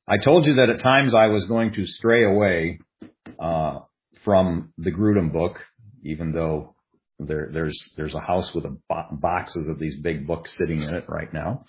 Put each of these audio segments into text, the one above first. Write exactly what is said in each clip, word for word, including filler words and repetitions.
I told you that at times I was going to stray away uh, from the Grudem book, even though there, there's there's a house with a bo- boxes of these big books sitting in it right now.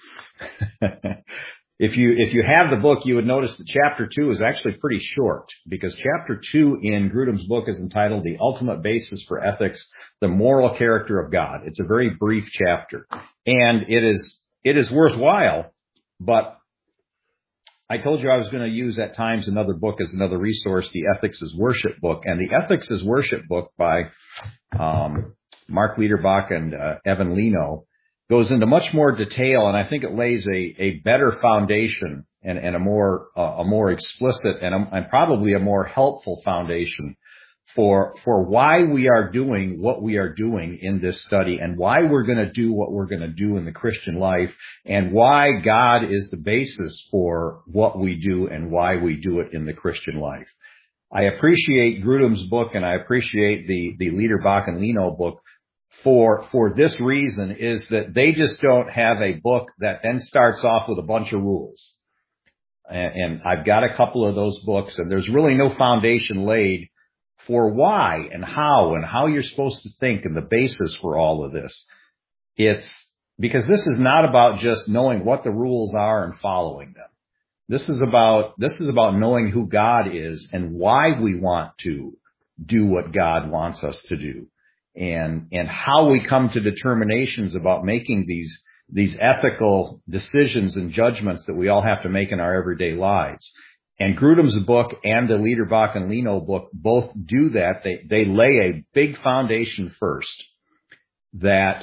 If you if you have the book, you would notice that chapter two is actually pretty short, because chapter two in Grudem's book is entitled "The Ultimate Basis for Ethics: The Moral Character of God." It's a very brief chapter, and it is it is worthwhile. But I told you I was going to use at times another book as another resource, the Ethics as Worship book, and the Ethics as Worship book by um, Mark Liederbach and uh, Evan Leno goes into much more detail, and I think it lays a, a better foundation and, and a more uh, a more explicit and, a, and probably a more helpful foundation for for why we are doing what we are doing in this study, and why we're going to do what we're going to do in the Christian life, and why God is the basis for what we do and why we do it in the Christian life. I appreciate Grudem's book, and I appreciate the the Liederbach and Leno book for for this reason, is that they just don't have a book that then starts off with a bunch of rules. And, and I've got a couple of those books, and there's really no foundation laid for why and how and how you're supposed to think and the basis for all of this. It's because this is not about just knowing what the rules are and following them. This is about this is about knowing who God is and why we want to do what God wants us to do. And, and how we come to determinations about making these, these ethical decisions and judgments that we all have to make in our everyday lives. And Grudem's book and the Liederbach and Leno book both do that. They, they lay a big foundation first that,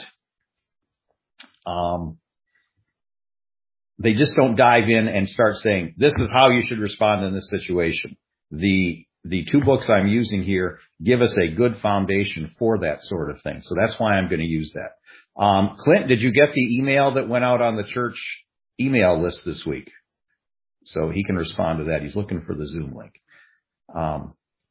um, they just don't dive in and start saying, this is how you should respond in this situation. The, The two books I'm using here give us a good foundation for that sort of thing. So that's why I'm going to use that. Um, Clint, did you get the email that went out on the church email list this week? So he can respond to that. He's looking for the Zoom link. Um,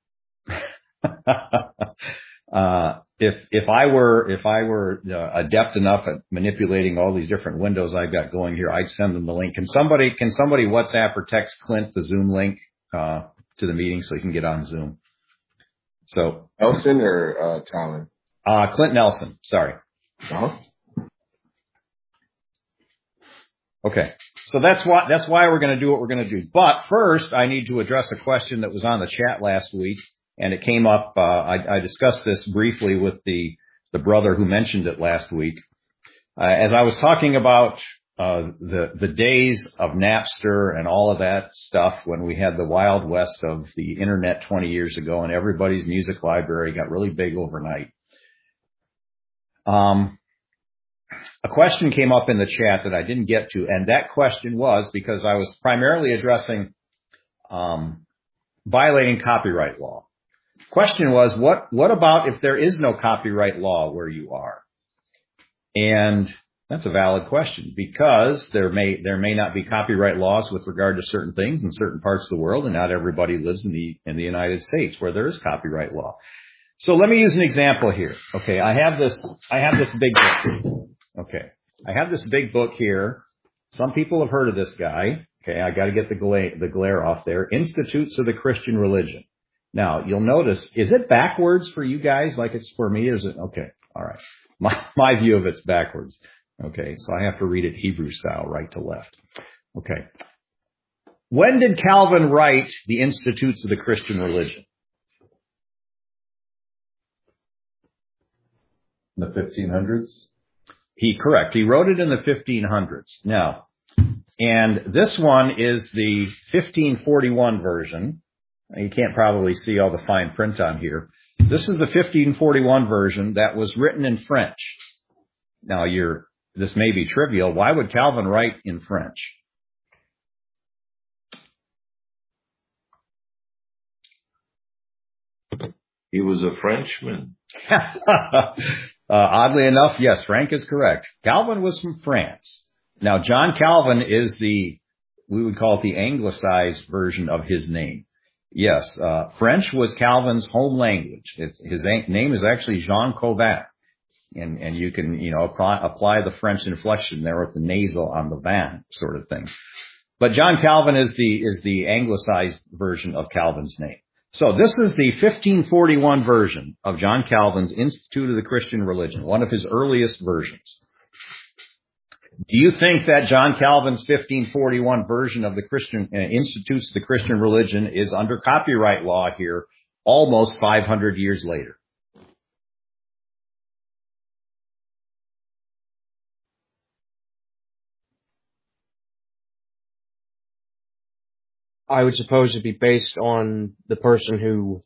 uh, if, if I were, if I were uh, adept enough at manipulating all these different windows I've got going here, I'd send them the link. Can somebody, can somebody WhatsApp or text Clint the Zoom link, uh, to the meeting so he can get on Zoom? So Nelson or uh, Talon? Uh, Clint Nelson. Sorry. Uh-huh. Okay. So that's why that's why we're going to do what we're going to do. But first, I need to address a question that was on the chat last week, and it came up. Uh, I, I discussed this briefly with the the brother who mentioned it last week. Uh, as I was talking about Uh, the, the days of Napster and all of that stuff when we had the Wild West of the internet twenty years ago and everybody's music library got really big overnight. Um, a question came up in the chat that I didn't get to, and that question was, because I was primarily addressing, um, violating copyright law. Question was, what, what about if there is no copyright law where you are? And that's a valid question, because there may there may not be copyright laws with regard to certain things in certain parts of the world, and not everybody lives in the in the United States where there is copyright law. So let me use an example here. Okay, I have this I have this big book here. Okay, I have this big book here. Some people have heard of this guy. Okay, I got to get the glare the glare off there. Institutes of the Christian Religion. Now you'll notice, is it backwards for you guys like it's for me? Is it okay? All right, my my view of it's backwards. Okay, so I have to read it Hebrew style, right to left. Okay. When did Calvin write the Institutes of the Christian Religion? In the fifteen hundreds? He, correct. He wrote it in the fifteen hundreds. Now, and this one is the fifteen forty-one version. You can't probably see all the fine print on here. This is the fifteen forty-one version that was written in French. Now, you're, this may be trivial. Why would Calvin write in French? He was a Frenchman. uh, oddly enough, yes, Frank is correct. Calvin was from France. Now, John Calvin is the, we would call it the anglicized version of his name. Yes, uh, French was Calvin's home language. It's, his name is actually Jean Calvin. And, and you can, you know, apply, apply the French inflection there with the nasal on the van sort of thing. But John Calvin is the, is the anglicized version of Calvin's name. So this is the fifteen forty-one version of John Calvin's Institute of the Christian Religion, one of his earliest versions. Do you think that John Calvin's fifteen forty-one version of the Christian uh, Institutes of the Christian Religion is under copyright law here almost five hundred years later? I would suppose it'd be based on the person who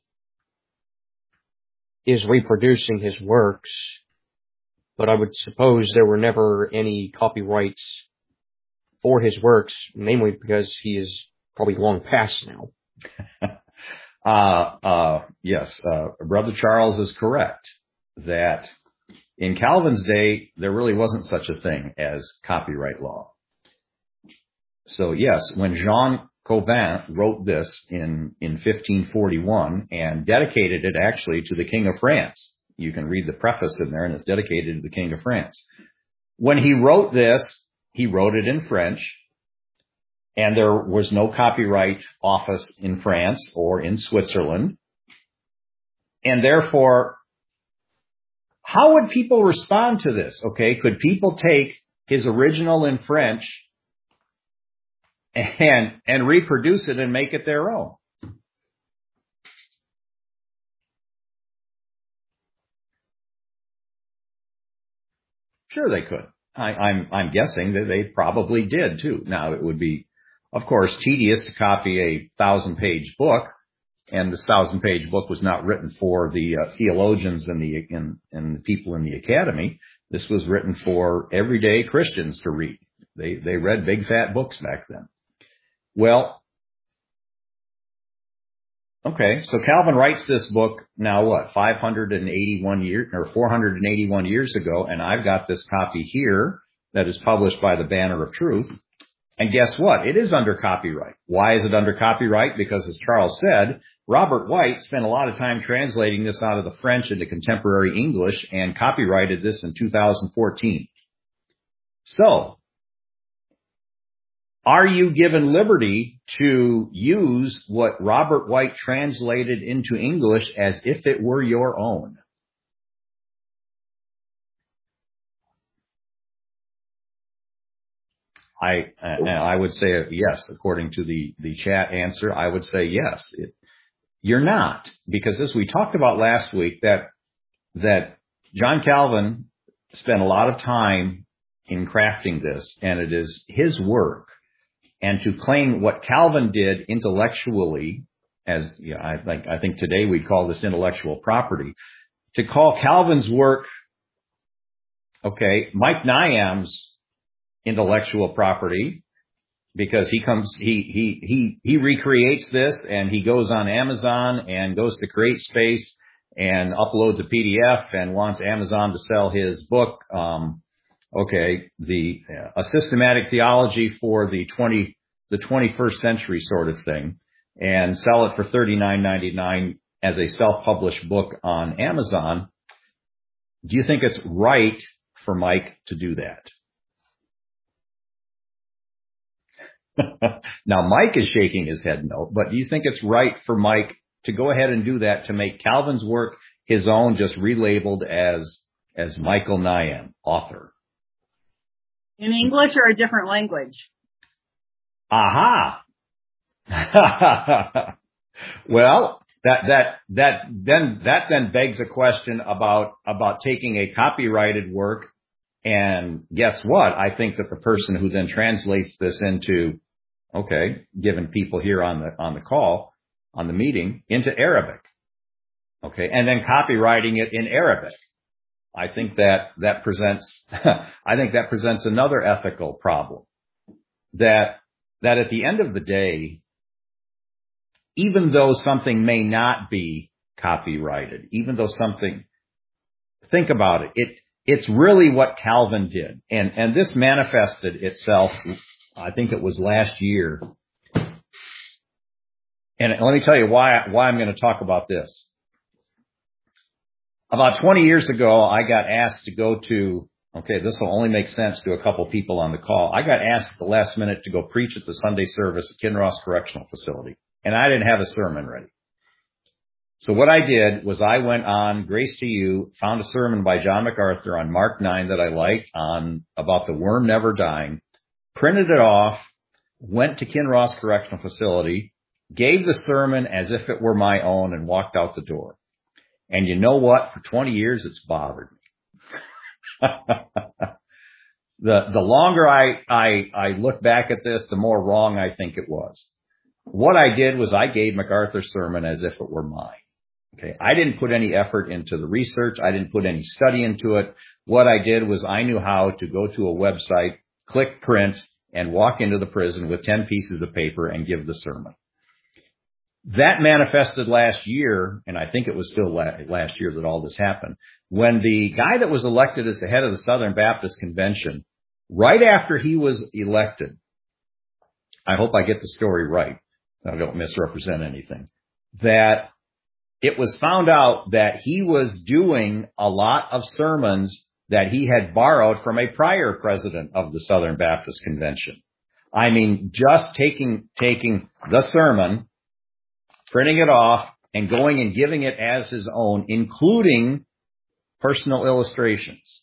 is reproducing his works, but I would suppose there were never any copyrights for his works, namely because he is probably long past now. uh, uh, yes, uh, Brother Charles is correct that in Calvin's day, there really wasn't such a thing as copyright law. So yes, when Jean Calvin wrote this in, in fifteen forty-one and dedicated it actually to the King of France. You can read the preface in there, and it's dedicated to the King of France. When he wrote this, he wrote it in French, and there was no copyright office in France or in Switzerland. And therefore, how would people respond to this? Okay, could people take his original in French and and reproduce it and make it their own? Sure they could. I, I'm I'm guessing that they probably did too. Now it would be, of course, tedious to copy a thousand page book, and this thousand page book was not written for the uh, theologians and the and, and the people in the academy. This was written for everyday Christians to read. They they read big fat books back then. Well, okay, so Calvin writes this book now, what, five hundred eighty-one years, or four hundred eighty-one years ago, and I've got this copy here that is published by the Banner of Truth. And guess what? It is under copyright. Why is it under copyright? Because, as Charles said, Robert White spent a lot of time translating this out of the French into contemporary English and copyrighted this in two thousand fourteen. So, are you given liberty to use what Robert White translated into English as if it were your own? I uh, I would say yes, according to the, the chat answer. I would say yes. It, you're not, because as we talked about last week, that that John Calvin spent a lot of time in crafting this, and it is his work. And to claim what Calvin did intellectually, as you know, I think I think today we'd call this intellectual property, to call Calvin's work, okay, Mike Nyam's intellectual property, because he comes, he he he he recreates this, and he goes on Amazon and goes to CreateSpace and uploads a P D F and wants Amazon to sell his book. Um, Okay, the uh, a systematic theology for the twenty the twenty-first century sort of thing, and sell it for thirty-nine ninety-nine as a self-published book on Amazon. Do you think it's right for Mike to do that? Now, Mike is shaking his head no, but do you think it's right for Mike to go ahead and do that, to make Calvin's work his own, just relabeled as as Michael Nyam, author? In English or a different language? Aha. Well, that, that, that then, that then begs a question about, about taking a copyrighted work, and guess what? I think that the person who then translates this into, okay, given people here on the, on the call, on the meeting, into Arabic. Okay. And then copywriting it in Arabic. I think that that presents, I think that presents another ethical problem. That, that at the end of the day, even though something may not be copyrighted, even though something, think about it, it, it's really what Calvin did. And, and this manifested itself, I think it was last year. And let me tell you why, why I'm going to talk about this. About twenty years ago, I got asked to go to Okay, this will only make sense to a couple people on the call. I got asked at the last minute to go preach at the Sunday service at Kinross Correctional Facility, and I didn't have a sermon ready. So what I did was I went on Grace to You, found a sermon by John MacArthur on Mark nine that I liked on about the worm never dying, printed it off, went to Kinross Correctional Facility, gave the sermon as if it were my own, and walked out the door. And you know what? For twenty years, it's bothered me. the the longer I, I I look back at this, the more wrong I think it was. What I did was I gave MacArthur's sermon as if it were mine. Okay, I didn't put any effort into the research. I didn't put any study into it. What I did was I knew how to go to a website, click print, and walk into the prison with ten pieces of paper and give the sermon. That manifested last year, and I think it was still last year that all this happened, when the guy that was elected as the head of the Southern Baptist Convention, right after he was elected, I hope I get the story right, I don't misrepresent anything, that it was found out that he was doing a lot of sermons that he had borrowed from a prior president of the Southern Baptist Convention. I mean, just taking, taking the sermon, printing it off, and going and giving it as his own, including personal illustrations.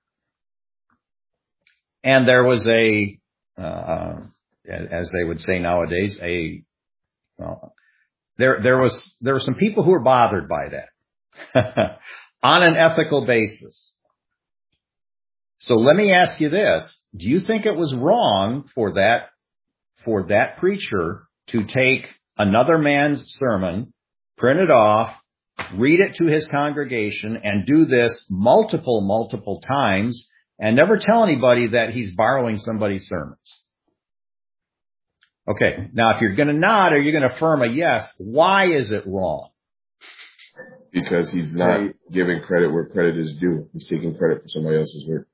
And there was a, uh, as they would say nowadays, a, well, there, there was, there were some people who were bothered by that on an ethical basis. So let me ask you this. Do you think it was wrong for that, for that preacher to take another man's sermon, print it off, read it to his congregation, and do this multiple, multiple times, and never tell anybody that he's borrowing somebody's sermons? Okay, now if you're going to nod or you're going to affirm a yes, why is it wrong? Because he's not giving credit where credit is due. He's taking credit for somebody else's work.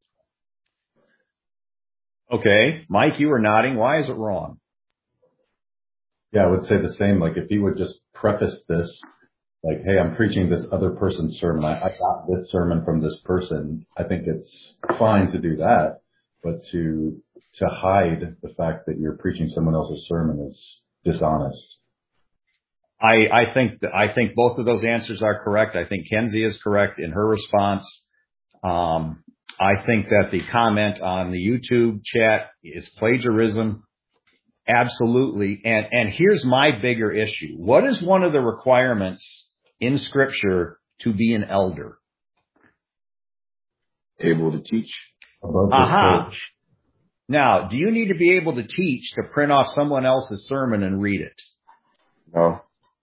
Okay, Mike, you were nodding. Why is it wrong? Yeah, I would say the same. Like if he would just preface this, like, hey, I'm preaching this other person's sermon. I, I got this sermon from this person. I think it's fine to do that, but to to hide the fact that you're preaching someone else's sermon is dishonest. I, I think that, I think both of those answers are correct. I think Kenzie is correct in her response. Um, I think that the comment on the YouTube chat is plagiarism. Absolutely. And, and here's my bigger issue. What is one of the requirements in Scripture to be an elder? Able to teach. Above Aha. reproach. Now, do you need to be able to teach to print off someone else's sermon and read it? No.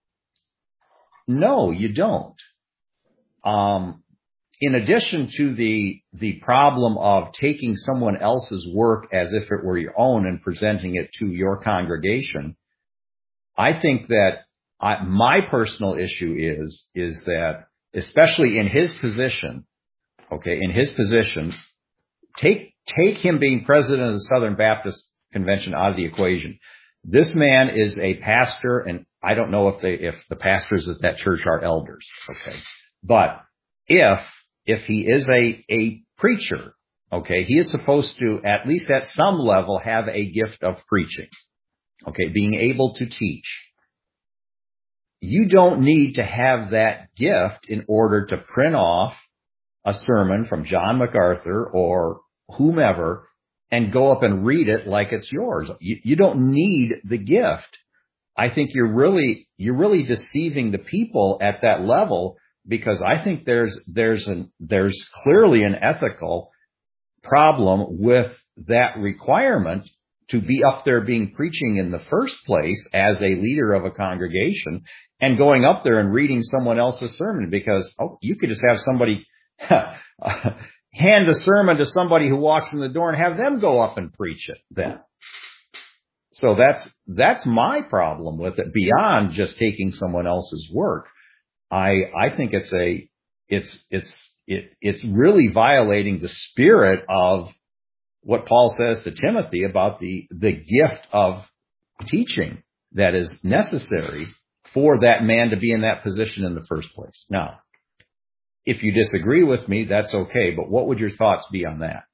No, you don't. Um, in addition to the, the problem of taking someone else's work as if it were your own and presenting it to your congregation, I think that I, my personal issue is, is that, especially in his position, okay, in his position, take, take him being president of the Southern Baptist Convention out of the equation. This man is a pastor, and I don't know if they, if the pastors at that church are elders, okay, but if, if he is a, a preacher, okay, he is supposed to, at least at some level, have a gift of preaching, okay, being able to teach. You don't need to have that gift in order to print off a sermon from John MacArthur or whomever and go up and read it like it's yours. You, you don't need the gift. I think you're really, you're really deceiving the people at that level, because I think there's, there's an, there's clearly an ethical problem with that requirement to be up there being preaching in the first place as a leader of a congregation and going up there and reading someone else's sermon, because, oh, you could just have somebody hand a sermon to somebody who walks in the door and have them go up and preach it then. So that's, that's my problem with it, beyond just taking someone else's work. I, I think it's a, it's, it's, it, it's really violating the spirit of what Paul says to Timothy about the, the gift of teaching that is necessary for that man to be in that position in the first place. Now, if you disagree with me, that's okay. But what would your thoughts be on that?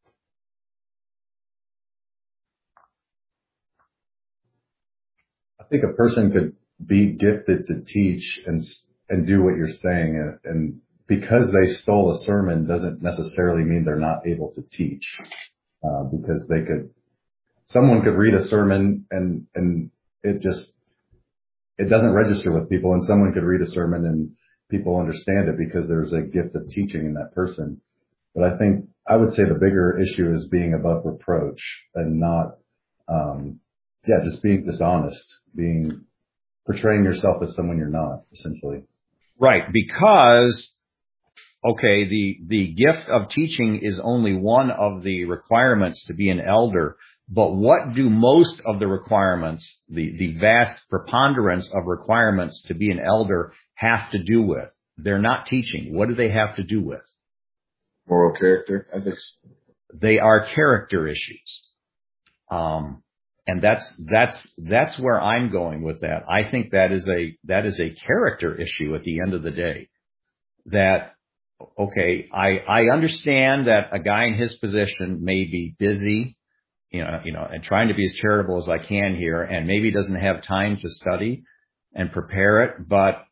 I think a person could be gifted to teach and and do what you're saying, and, and because they stole a sermon doesn't necessarily mean they're not able to teach. Uh, because they could, someone could read a sermon and and it just it doesn't register with people, and someone could read a sermon and people understand it because there's a gift of teaching in that person. But I think I would say the bigger issue is being above reproach and not, um, yeah, just being dishonest, being portraying yourself as someone you're not, essentially. Right, because, okay, the, the gift of teaching is only one of the requirements to be an elder, but what do most of the requirements, the, the vast preponderance of requirements to be an elder have to do with? They're not teaching. What do they have to do with? Moral character, ethics. They are character issues. Um, and that's, that's, that's where I'm going with that. I think that is a, that is a character issue at the end of the day. That, okay, I, I understand that a guy in his position may be busy, you know, you know, and trying to be as charitable as I can here, and maybe doesn't have time to study and prepare it, but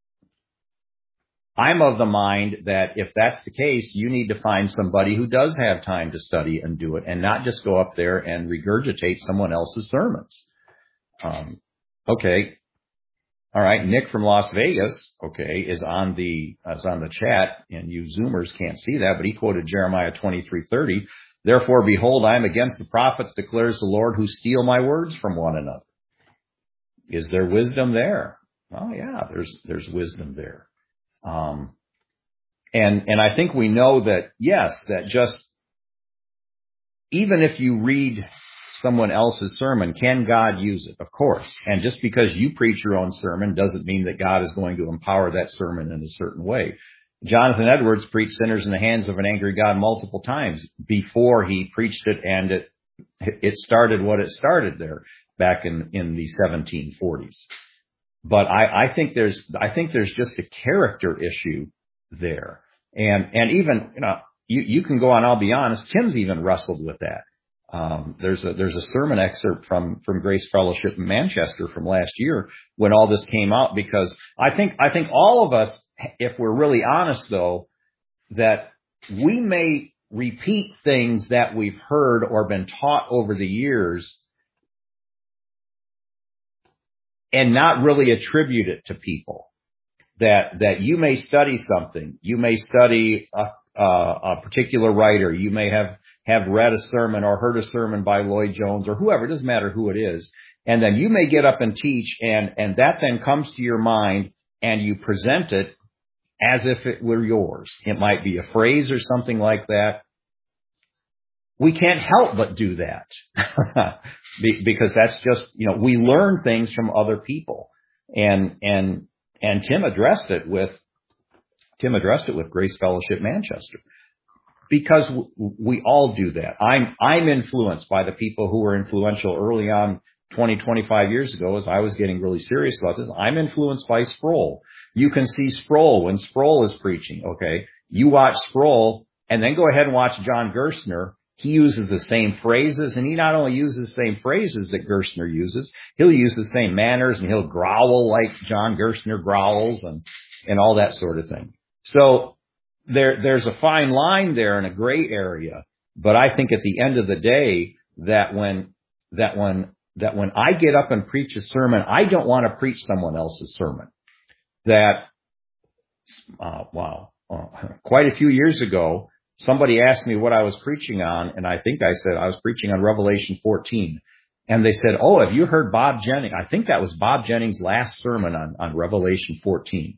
I'm of the mind that if that's the case, you need to find somebody who does have time to study and do it, and not just go up there and regurgitate someone else's sermons. Um, okay. All right. Nick from Las Vegas, okay, is on the, is on the chat, and you Zoomers can't see that, but he quoted Jeremiah twenty-three thirty. Therefore, behold, I am against the prophets, declares the Lord, who steal my words from one another. Is there wisdom there? Oh yeah, there's, there's wisdom there. Um, and, and I think we know that, yes, that just, even if you read someone else's sermon, can God use it? Of course. And just because you preach your own sermon doesn't mean that God is going to empower that sermon in a certain way. Jonathan Edwards preached sinners in the hands of an angry God multiple times before he preached it, and it, it started what it started there back in, in the seventeen forties. But I, I think there's, I think there's just a character issue there. And, and even, you know, you, you can go on, I'll be honest, Tim's even wrestled with that. Um, there's a, there's a sermon excerpt from, from Grace Fellowship in Manchester from last year when all this came out, because I think, I think all of us, if we're really honest though, that we may repeat things that we've heard or been taught over the years and not really attribute it to people. That, that you may study something, you may study a, a, a particular writer, you may have, have read a sermon or heard a sermon by Lloyd Jones or whoever, it doesn't matter who it is. And then you may get up and teach, and, and that then comes to your mind and you present it as if it were yours. It might be a phrase or something like that. We can't help but do that because that's just, you know, we learn things from other people. And, and, and Tim addressed it with, Tim addressed it with Grace Fellowship Manchester, because w- we all do that. I'm, I'm influenced by the people who were influential early on twenty, twenty-five years ago as I was getting really serious about this. I'm influenced by Sproul. You can see Sproul when Sproul is preaching. Okay. You watch Sproul and then go ahead and watch John Gerstner. He uses the same phrases, and he not only uses the same phrases that Gerstner uses, he'll use the same manners, and he'll growl like John Gerstner growls, and, and all that sort of thing. So there, there's a fine line there and a gray area. But I think at the end of the day, that when, that when, that when I get up and preach a sermon, I don't want to preach someone else's sermon. That, uh, wow, uh, quite a few years ago, somebody asked me what I was preaching on, and I think I said I was preaching on Revelation fourteen. And they said, oh, have you heard Bob Jennings? I think that was Bob Jennings' last sermon on, on Revelation fourteen.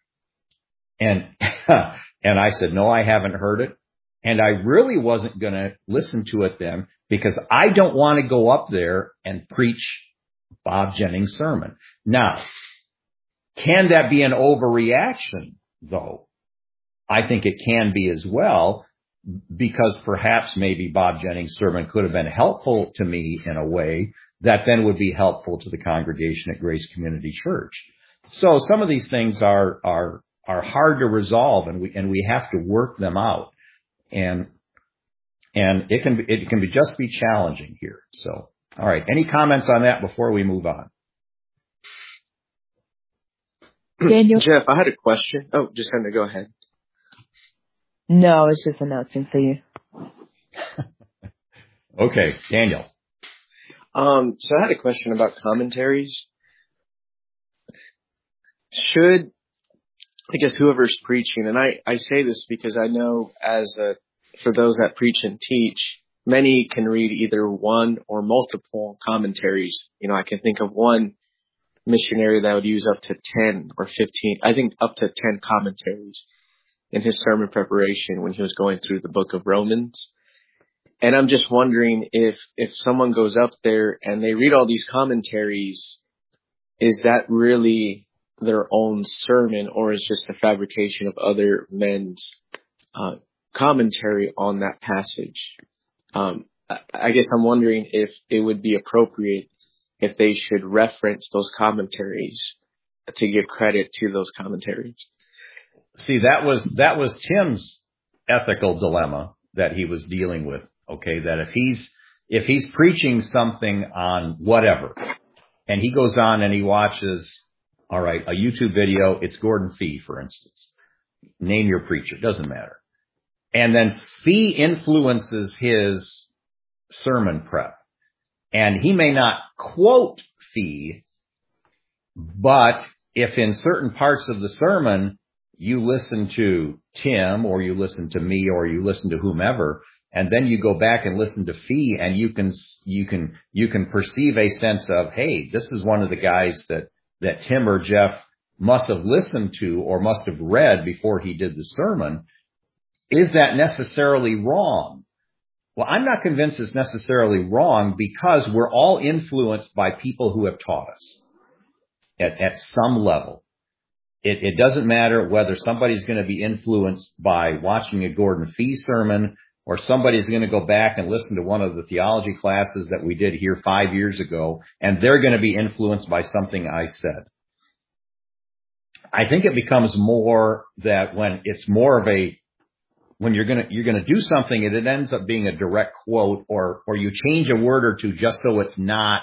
And, and I said, no, I haven't heard it. And I really wasn't going to listen to it then, because I don't want to go up there and preach Bob Jennings' sermon. Now, can that be an overreaction, though? I think it can be as well, because perhaps maybe Bob Jennings' sermon could have been helpful to me in a way that then would be helpful to the congregation at Grace Community Church. So some of these things are, are, are hard to resolve, and we and we have to work them out. And and it can be, it can be just be challenging here. So, all right. Any comments on that before we move on? Daniel? Jeff, I had a question. Oh, just had to go ahead. No, I was just announcing for you. Okay, Daniel. Um, so I had a question about commentaries. Should, I guess, whoever's preaching, and I, I say this because I know as a, for those that preach and teach, many can read either one or multiple commentaries. You know, I can think of one missionary that would use up to ten or fifteen, I think up to ten commentaries in his sermon preparation when he was going through the book of Romans. And I'm just wondering if, if someone goes up there and they read all these commentaries, is that really their own sermon, or is just a fabrication of other men's uh, commentary on that passage? Um, I, I guess I'm wondering if it would be appropriate if they should reference those commentaries to give credit to those commentaries. See, that was that was Tim's ethical dilemma that he was dealing with. Okay, that if he's if he's preaching something on whatever, and he goes on and he watches, all right, a YouTube video, it's Gordon Fee, for instance. Name your preacher, doesn't matter. And then Fee influences his sermon prep. And he may not quote Fee, but if in certain parts of the sermon you listen to Tim, or you listen to me, or you listen to whomever, and then you go back and listen to Fee, and you can you can you can perceive a sense of, hey, this is one of the guys that that Tim or Jeff must have listened to or must have read before he did the sermon. Is that necessarily wrong? Well, I'm not convinced it's necessarily wrong, because we're all influenced by people who have taught us at, at some level. It, it doesn't matter whether somebody's going to be influenced by watching a Gordon Fee sermon, or somebody's going to go back and listen to one of the theology classes that we did here five years ago, and they're going to be influenced by something I said. I think it becomes more that when it's more of a, when you're going to, you're going to do something and it ends up being a direct quote, or, or you change a word or two just so it's not,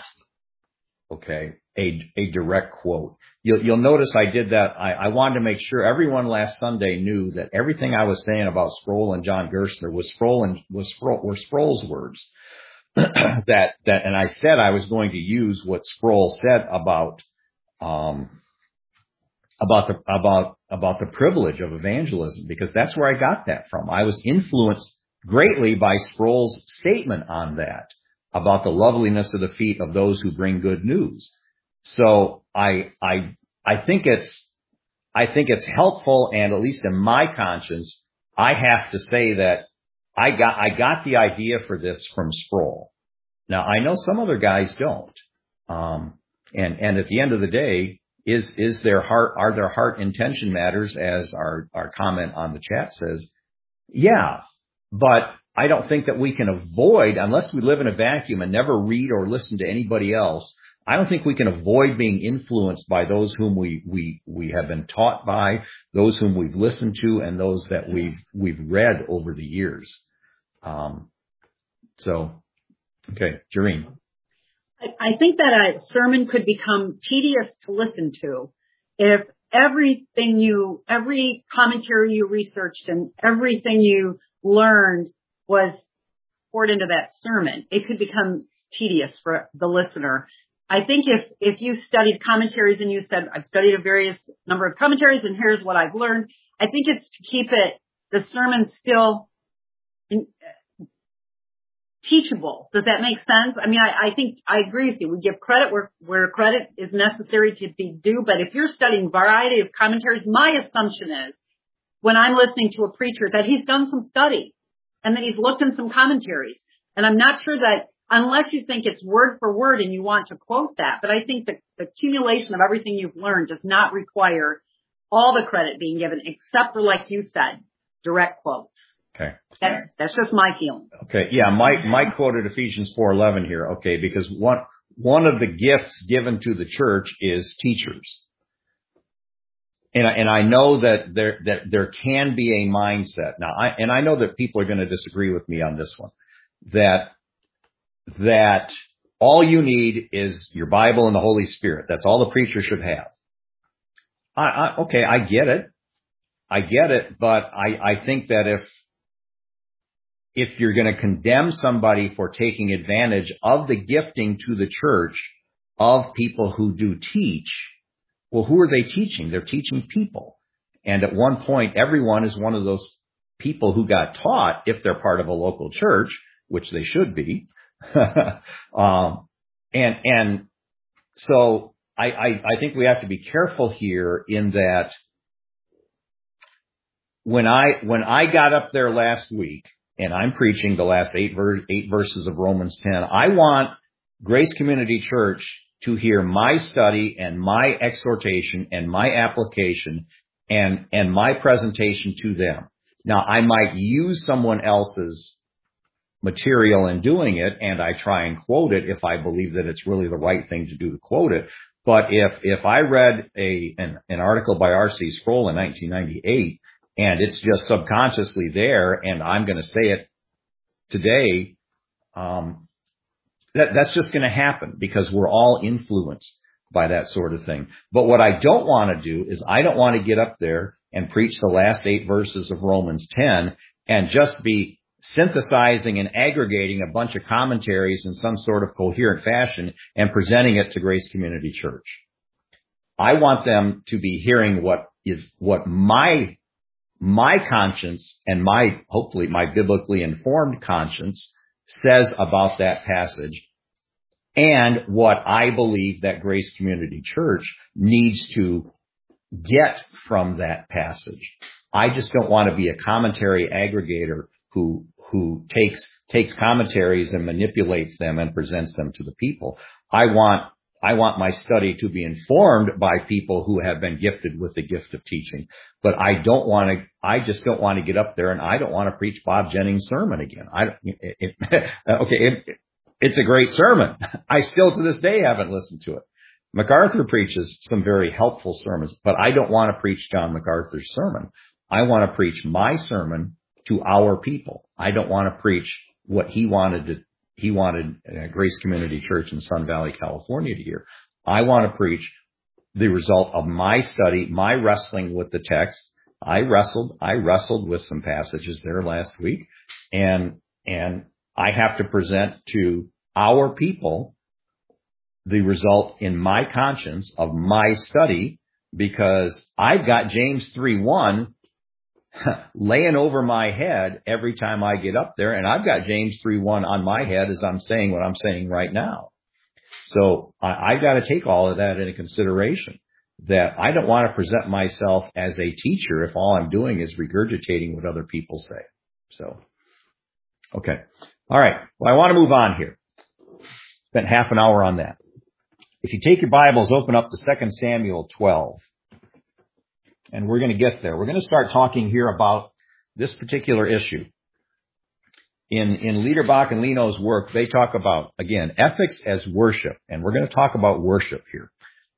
okay, a, a direct quote. You'll, you'll notice I did that. I, I wanted to make sure everyone last Sunday knew that everything I was saying about Sproul and John Gerstner was Sproul and was Sproul, were Sproul's words. that, that, and I said I was going to use what Sproul said about, um, about the, about, about the privilege of evangelism, because that's where I got that from. I was influenced greatly by Sproul's statement on that, about the loveliness of the feet of those who bring good news. So I, I, I think it's, I think it's helpful, and at least in my conscience, I have to say that I got, I got the idea for this from Sproul. Now, I know some other guys don't. Um, and, and at the end of the day, is, is their heart, are their heart intention matters, as our, our comment on the chat says? Yeah, but I don't think that we can avoid, unless we live in a vacuum and never read or listen to anybody else, I don't think we can avoid being influenced by those whom we, we, we have been taught by, those whom we've listened to, and those that we've, we've read over the years. Um, so, okay, Jareen. I, I think that a sermon could become tedious to listen to if everything you, every commentary you researched and everything you learned was poured into that sermon. It could become tedious for the listener. I think if, if you studied commentaries and you said, I've studied a various number of commentaries and here's what I've learned, I think it's to keep it, the sermon still in, uh, teachable. Does that make sense? I mean, I, I think I agree with you. We give credit where, where credit is necessary to be due. But if you're studying a variety of commentaries, my assumption is when I'm listening to a preacher that he's done some study and that he's looked in some commentaries. And I'm not sure that, unless you think it's word for word and you want to quote that. But I think the, the accumulation of everything you've learned does not require all the credit being given, except for, like you said, direct quotes. Okay. That's, that's just my feeling. Okay. Yeah. Mike, Mike quoted Ephesians four eleven here. Okay. Because one, one of the gifts given to the church is teachers. and, and I know that there, that there can be a mindset. Now, I, and I know that people are going to disagree with me on this one, that, that all you need is your Bible and the Holy Spirit. That's all the preacher should have. I, I okay, I get it. I get it, but I, I think that if, if you're going to condemn somebody for taking advantage of the gifting to the church of people who do teach, well, who are they teaching? They're teaching people. And at one point, everyone is one of those people who got taught if they're part of a local church, which they should be. um, and, and so I, I, I think we have to be careful here in that when I, when I got up there last week and I'm preaching the last eight, ver- eight verses of Romans ten, I want Grace Community Church to hear my study and my exhortation and my application and, and my presentation to them. Now, I might use someone else's material in doing it, and I try and quote it if I believe that it's really the right thing to do to quote it. But if, if I read a, an, an article by R C Sproul in nineteen ninety-eight, and it's just subconsciously there, and I'm going to say it today, um, that, that's just going to happen because we're all influenced by that sort of thing. But what I don't want to do is I don't want to get up there and preach the last eight verses of Romans ten and just be synthesizing and aggregating a bunch of commentaries in some sort of coherent fashion and presenting it to Grace Community Church. I want them to be hearing what is, what my, my conscience and my, hopefully my biblically informed conscience says about that passage and what I believe that Grace Community Church needs to get from that passage. I just don't want to be a commentary aggregator who, who takes, takes commentaries and manipulates them and presents them to the people. I want, I want my study to be informed by people who have been gifted with the gift of teaching. But I don't want to, I just don't want to get up there and I don't want to preach Bob Jennings' sermon again. I, it, it, okay, it, it's a great sermon. I still to this day haven't listened to it. MacArthur preaches some very helpful sermons, but I don't want to preach John MacArthur's sermon. I want to preach my sermon to our people. I don't want to preach what he wanted to, he wanted uh, Grace Community Church in Sun Valley, California to hear. I want to preach the result of my study, my wrestling with the text. I wrestled, I wrestled with some passages there last week, and, and I have to present to our people the result in my conscience of my study, because I've got James three one laying over my head every time I get up there, and I've got James three one on my head as I'm saying what I'm saying right now. So I, I've got to take all of that into consideration, that I don't want to present myself as a teacher if all I'm doing is regurgitating what other people say. So, okay. All right. Well, I want to move on here. Spent half an hour on that. If you take your Bibles, open up to Second Samuel twelve. And we're going to get there. We're going to start talking here about this particular issue. In, in Liederbach and Leno's work, they talk about, again, ethics as worship. And we're going to talk about worship here.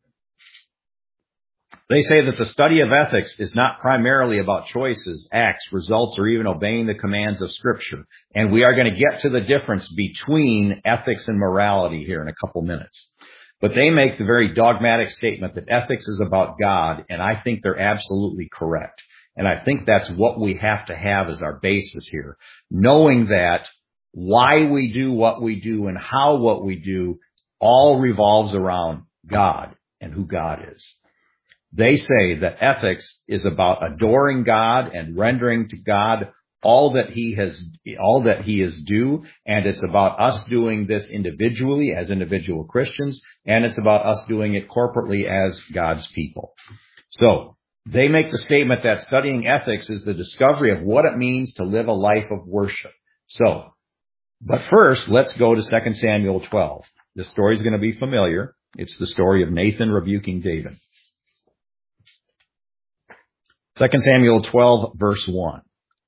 They say that the study of ethics is not primarily about choices, acts, results, or even obeying the commands of Scripture. And we are going to get to the difference between ethics and morality here in a couple minutes. But they make the very dogmatic statement that ethics is about God, and I think they're absolutely correct. And I think that's what we have to have as our basis here, knowing that why we do what we do and how what we do all revolves around God and who God is. They say that ethics is about adoring God and rendering to God all that he has, all that he is due, and it's about us doing this individually as individual Christians, and it's about us doing it corporately as God's people. So, they make the statement that studying ethics is the discovery of what it means to live a life of worship. So, but first, let's go to Second Samuel twelve. This story is going to be familiar. It's the story of Nathan rebuking David. Second Samuel twelve, verse one.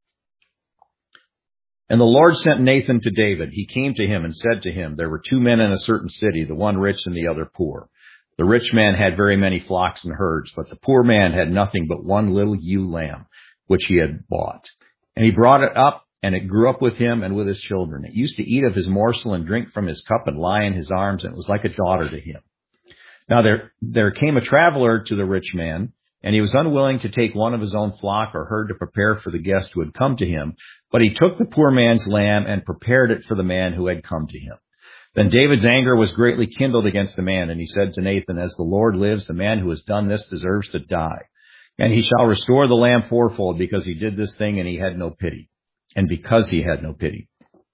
And the Lord sent Nathan to David. He came to him and said to him, there were two men in a certain city, the one rich and the other poor. The rich man had very many flocks and herds, but the poor man had nothing but one little ewe lamb, which he had bought. And he brought it up, and it grew up with him and with his children. It used to eat of his morsel and drink from his cup and lie in his arms, and it was like a daughter to him. Now there, there came a traveler to the rich man, and he was unwilling to take one of his own flock or herd to prepare for the guest who had come to him, but he took the poor man's lamb and prepared it for the man who had come to him. Then David's anger was greatly kindled against the man, and he said to Nathan, as the Lord lives, the man who has done this deserves to die. And he shall restore the lamb fourfold, because he did this thing and he had no pity. And because he had no pity.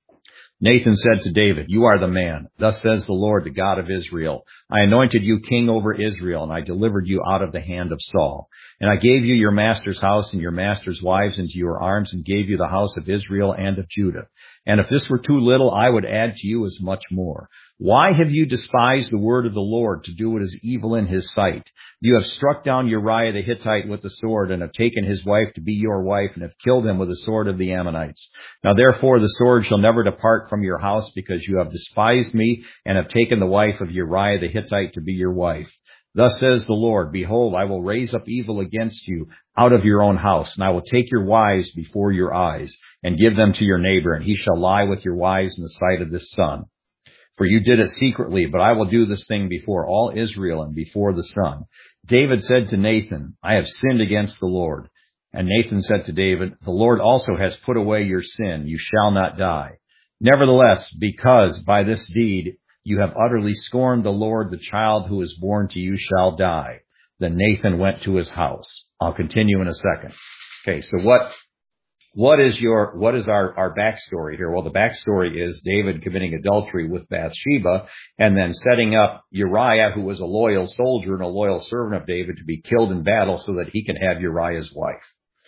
Nathan said to David, you are the man. Thus says the Lord, the God of Israel. I anointed you king over Israel, and I delivered you out of the hand of Saul. And I gave you your master's house and your master's wives into your arms, and gave you the house of Israel and of Judah. And if this were too little, I would add to you as much more. Why have you despised the word of the Lord to do what is evil in his sight? You have struck down Uriah the Hittite with the sword, and have taken his wife to be your wife, and have killed him with the sword of the Ammonites. Now therefore the sword shall never depart from your house, because you have despised me, and have taken the wife of Uriah the Hittite to be your wife. Thus says the Lord, behold, I will raise up evil against you out of your own house, and I will take your wives before your eyes, and give them to your neighbor, and he shall lie with your wives in the sight of this sun. For you did it secretly, but I will do this thing before all Israel and before the sun. David said to Nathan, I have sinned against the Lord. And Nathan said to David, the Lord also has put away your sin. You shall not die. Nevertheless, because by this deed you have utterly scorned the Lord, the child who is born to you shall die. Then Nathan went to his house. I'll continue in a second. Okay, so what, what is your, what is our, our backstory here? Well, the backstory is David committing adultery with Bathsheba, and then setting up Uriah, who was a loyal soldier and a loyal servant of David, to be killed in battle so that he can have Uriah's wife.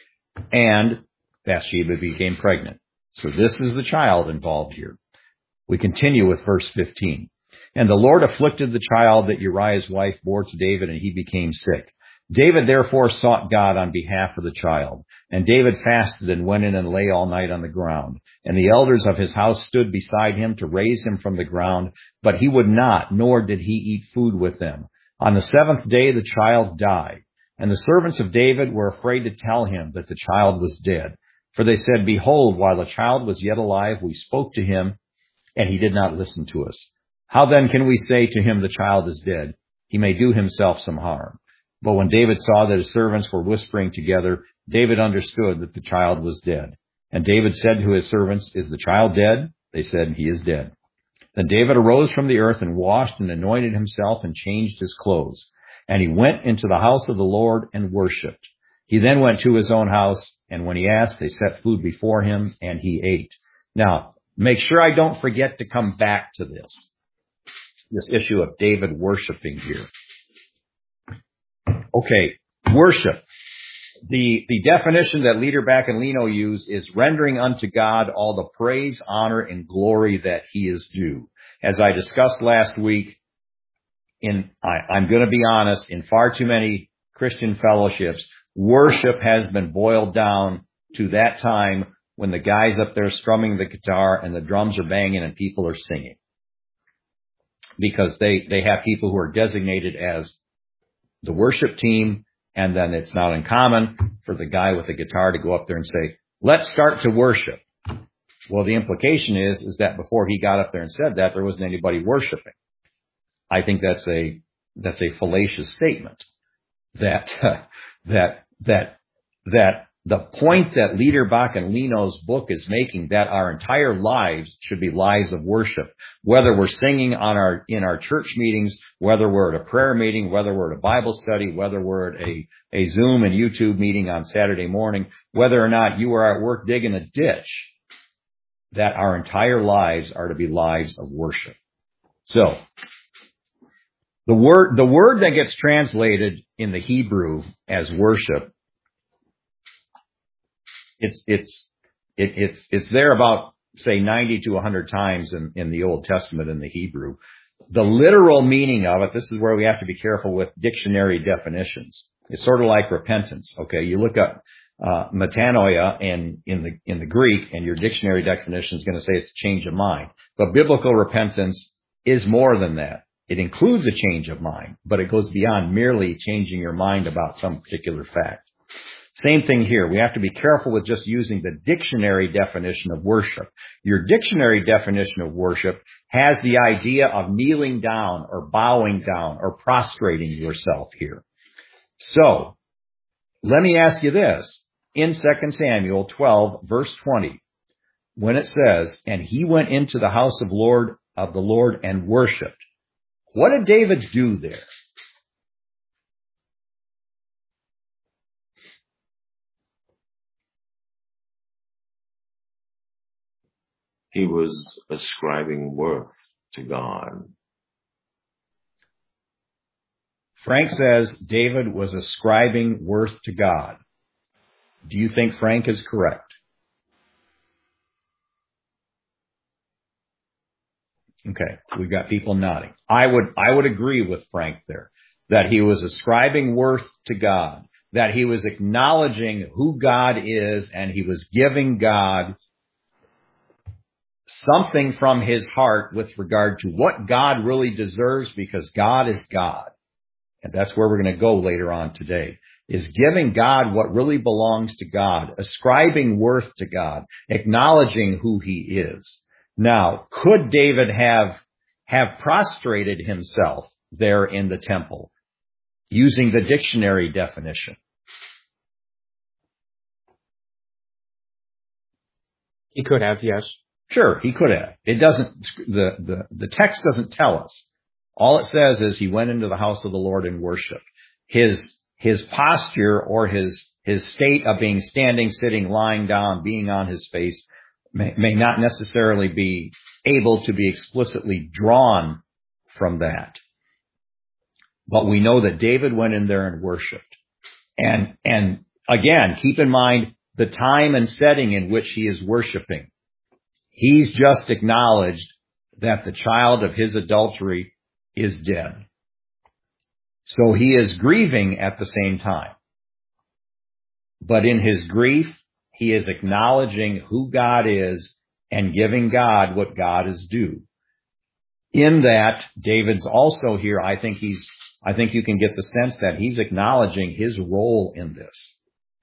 And Bathsheba became pregnant. So this is the child involved here. We continue with verse fifteen. And the Lord afflicted the child that Uriah's wife bore to David, and he became sick. David therefore sought God on behalf of the child. And David fasted and went in and lay all night on the ground. And the elders of his house stood beside him to raise him from the ground, but he would not, nor did he eat food with them. On the seventh day the child died. And the servants of David were afraid to tell him that the child was dead. For they said, behold, while the child was yet alive, we spoke to him, and he did not listen to us. How then can we say to him, the child is dead? He may do himself some harm. But when David saw that his servants were whispering together, David understood that the child was dead. And David said to his servants, is the child dead? They said, he is dead. Then David arose from the earth and washed and anointed himself and changed his clothes. And he went into the house of the Lord and worshipped. He then went to his own house, and when he asked, they set food before him, and he ate. Now, make sure I don't forget to come back to this, this issue of David worshiping here. Okay, worship. The, the definition that Liederbach and Leno use is rendering unto God all the praise, honor, and glory that he is due. As I discussed last week, in, I, I'm going to be honest, in far too many Christian fellowships, worship has been boiled down to that time when the guy's up there strumming the guitar and the drums are banging and people are singing. Because they, they have people who are designated as the worship team, and then it's not uncommon for the guy with the guitar to go up there and say, let's start to worship. Well, the implication is, is that before he got up there and said that, there wasn't anybody worshiping. I think that's a, that's a fallacious statement. That, uh, that, that, that the point that Liederbach and Leno's book is making, that our entire lives should be lives of worship. Whether we're singing on our, in our church meetings, whether we're at a prayer meeting, whether we're at a Bible study, whether we're at a, a Zoom and YouTube meeting on Saturday morning, whether or not you are at work digging a ditch, that our entire lives are to be lives of worship. So, the word, the word that gets translated in the Hebrew as worship, it's, it's, it, it's, it's there about, say, ninety to one hundred times in, in the Old Testament in the Hebrew. The literal meaning of it, this is where we have to be careful with dictionary definitions. It's sort of like repentance. Okay. You look up, uh, metanoia in, in the, in the Greek, and your dictionary definition is going to say it's a change of mind. But biblical repentance is more than that. It includes a change of mind, but it goes beyond merely changing your mind about some particular fact. Same thing here. We have to be careful with just using the dictionary definition of worship. Your dictionary definition of worship has the idea of kneeling down or bowing down or prostrating yourself here. So, let me ask you this. In Second Samuel twelve, verse twenty, when it says, and he went into the house of Lord of the Lord and worshipped, what did David do there? He was ascribing worth to God. Frank says David was ascribing worth to God. Do you think Frank is correct? Okay, we've got people nodding. I would, I would agree with Frank there, that he was ascribing worth to God, that he was acknowledging who God is, and he was giving God something from his heart with regard to what God really deserves, because God is God. And that's where we're going to go later on today, is giving God what really belongs to God, ascribing worth to God, acknowledging who he is. Now, could David have, have prostrated himself there in the temple using the dictionary definition? He could have, yes. Sure, he could have. It doesn't, the, the, the text doesn't tell us. All it says is he went into the house of the Lord and worshiped. His, his posture or his, his state of being standing, sitting, lying down, being on his face may, may not necessarily be able to be explicitly drawn from that. But we know that David went in there and worshiped. And, and again, keep in mind the time and setting in which he is worshiping. He's just acknowledged that the child of his adultery is dead. So he is grieving at the same time. But in his grief, he is acknowledging who God is and giving God what God is due. In that, David's also here, I think he's, I think you can get the sense that he's acknowledging his role in this.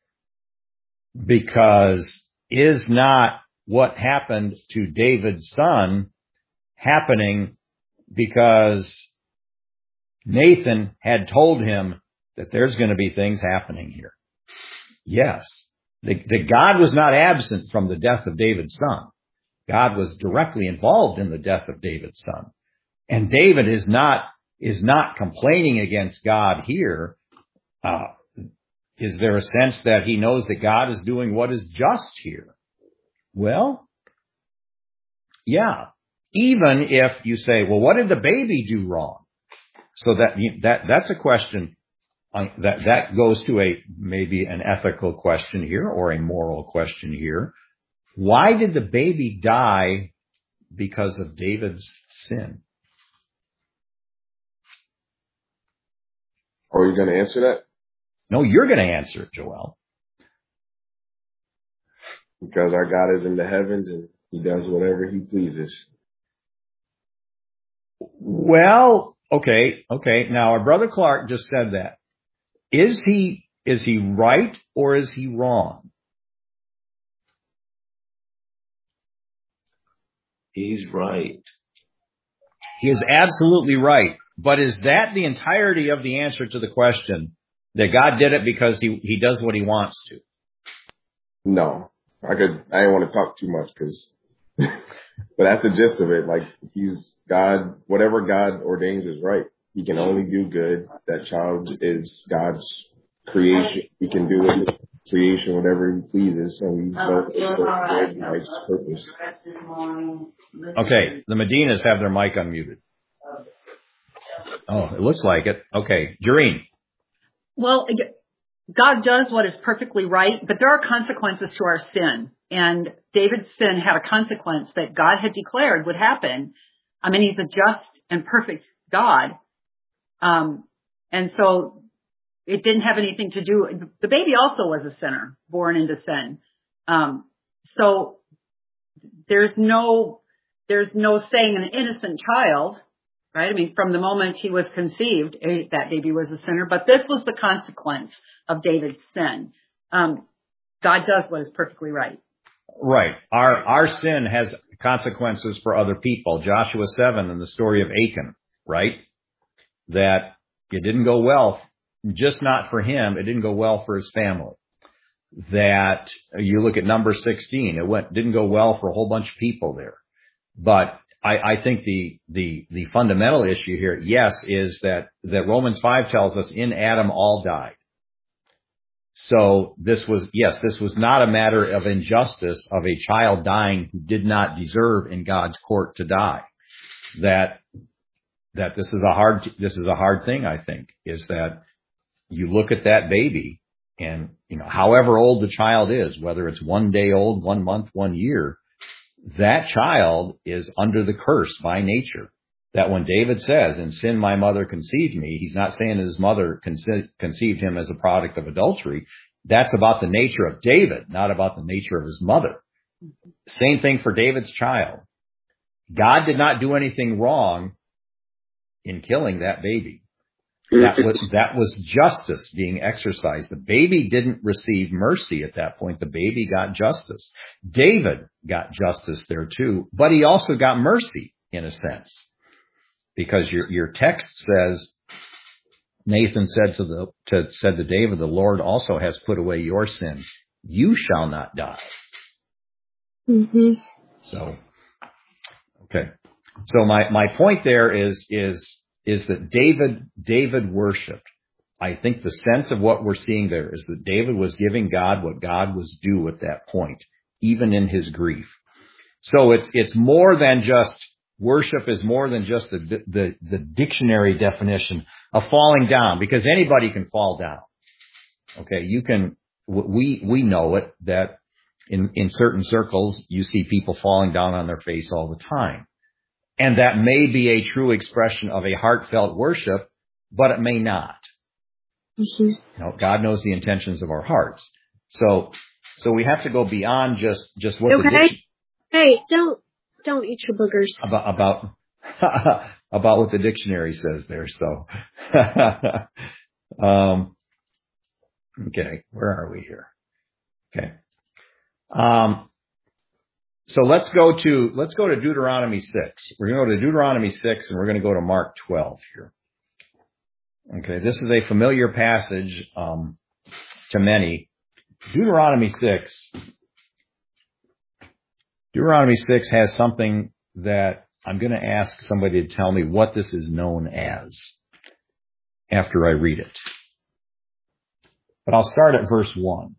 Because is not what happened to David's son happening because Nathan had told him that there's going to be things happening here? Yes. The, the God was not absent from the death of David's son. God was directly involved in the death of David's son. And David is not, is not complaining against God here. Uh, is there a sense that he knows that God is doing what is just here? Well, yeah. Even if you say, well, what did the baby do wrong? So that, that, that's a question uh, that, that goes to a, maybe an ethical question here or a moral question here. Why did the baby die because of David's sin? Are you going to answer that? No, you're going to answer it, Joel. Because our God is in the heavens and he does whatever he pleases. Well, okay, okay. Now, our brother Clark just said that. Is he, is he right or is he wrong? He's right. He is absolutely right. But is that the entirety of the answer to the question, that God did it because he, he does what he wants to? No. I could, I didn't want to talk too much because, but that's the gist of it. Like he's God, whatever God ordains is right. He can only do good. That child is God's creation. He can do with it, creation whatever he pleases. So he's both for good and righteous purpose. Okay. The Medinas have their mic unmuted. Oh, it looks like it. Okay. Jareen. Well, God does what is perfectly right, but there are consequences to our sin. And David's sin had a consequence that God had declared would happen. I mean, he's a just and perfect God. Um, and so it didn't have anything to do. The baby also was a sinner, born into sin. Um, so there's no, there's no saying an innocent child right? I mean, from the moment he was conceived, eh, that baby was a sinner, but this was the consequence of David's sin. Um, God does what is perfectly right. Right. Our, our sin has consequences for other people. Joshua seven and the story of Achan, right? That it didn't go well, just not for him. It didn't go well for his family. That you look at number sixteen, it went, didn't go well for a whole bunch of people there. But I, I think the, the, the fundamental issue here, yes, is that, that Romans five tells us in Adam all died. So this was, yes, this was not a matter of injustice of a child dying who did not deserve in God's court to die. That, that this is a hard, this is a hard thing, I think, is that you look at that baby and, you know, however old the child is, whether it's one day old, one month, one year, that child is under the curse by nature. That when David says, in sin my mother conceived me, he's not saying his mother conce- conceived him as a product of adultery. That's about the nature of David, not about the nature of his mother. Same thing for David's child. God did not do anything wrong in killing that baby. That was, that was justice being exercised. The baby didn't receive mercy at that point. The baby got justice. David got justice there too, but he also got mercy in a sense. Because your, your text says, Nathan said to the, to, said to David, the Lord also has put away your sin. You shall not die. Mm-hmm. So, okay. So my, my point there is, is, is that David, David worshiped. I think the sense of what we're seeing there is that David was giving God what God was due at that point, even in his grief. So it's, it's more than just, worship is more than just the, the, the dictionary definition of falling down, because anybody can fall down. Okay. You can, we, we know it that in, in certain circles, you see people falling down on their face all the time. And that may be a true expression of a heartfelt worship, but it may not. Mm-hmm. You know, God knows the intentions of our hearts. So, so we have to go beyond just, just what okay. the diction- Hey, don't, don't eat your boogers. About, about, about what the dictionary says there. So, um, okay, where are we here? Okay. Um, So let's go to, let's go to Deuteronomy six. We're going to go to Deuteronomy six and we're going to go to Mark twelve here. Okay. This is a familiar passage, um, to many. Deuteronomy six, Deuteronomy six has something that I'm going to ask somebody to tell me what this is known as after I read it. But I'll start at verse one.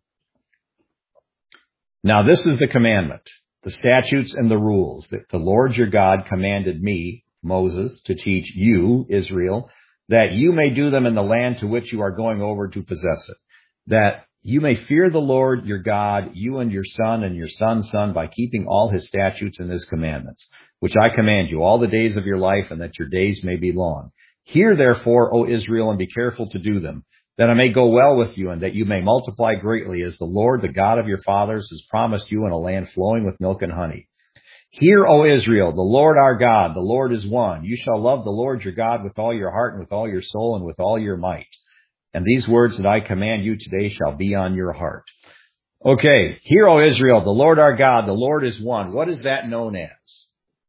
Now this is the commandment, the statutes and the rules that the Lord your God commanded me, Moses, to teach you, Israel, that you may do them in the land to which you are going over to possess it, that you may fear the Lord your God, you and your son and your son's son, by keeping all his statutes and his commandments, which I command you all the days of your life, and that your days may be long. Hear therefore, O Israel, and be careful to do them, that it may go well with you, and that you may multiply greatly, as the Lord, the God of your fathers, has promised you, in a land flowing with milk and honey. Hear, O Israel, the Lord our God, the Lord is one. You shall love the Lord your God with all your heart and with all your soul and with all your might. And these words that I command you today shall be on your heart. Okay, hear, O Israel, the Lord our God, the Lord is one. What is that known as?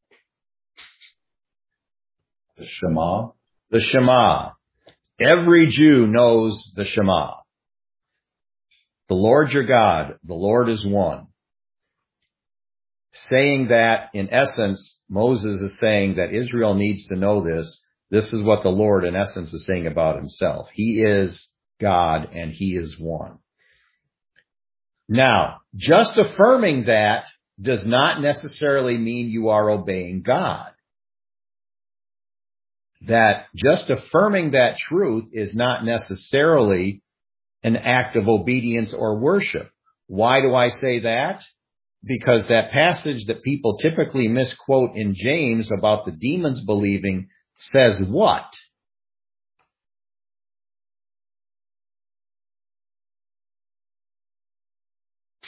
The Shema. The Shema. Every Jew knows the Shema. The Lord your God, the Lord is one. Saying that, in essence, Moses is saying that Israel needs to know this. This is what the Lord, in essence, is saying about himself. He is God and he is one. Now, just affirming that does not necessarily mean you are obeying God. That just affirming that truth is not necessarily an act of obedience or worship. Why do I say that? Because that passage that people typically misquote in James about the demons believing says what?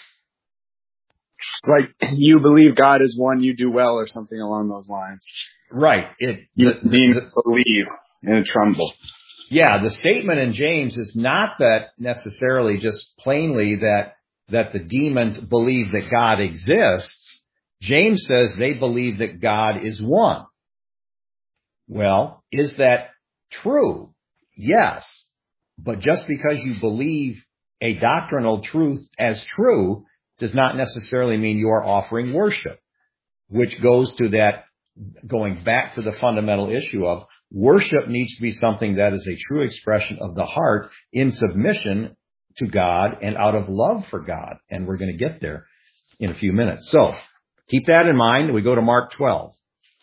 Like, you believe God is one, you do well, or something along those lines. right. It, You the, need the, to believe and tremble. yeah, the statement in James is not that necessarily just plainly that, that the demons believe that God exists. James says they believe that God is one. Well, is that true? Yes. But just because you believe a doctrinal truth as true does not necessarily mean you are offering worship, which goes to that, going back to the fundamental issue of worship needs to be something that is a true expression of the heart in submission to God and out of love for God. And we're going to get there in a few minutes. So keep that in mind. We go to Mark twelve.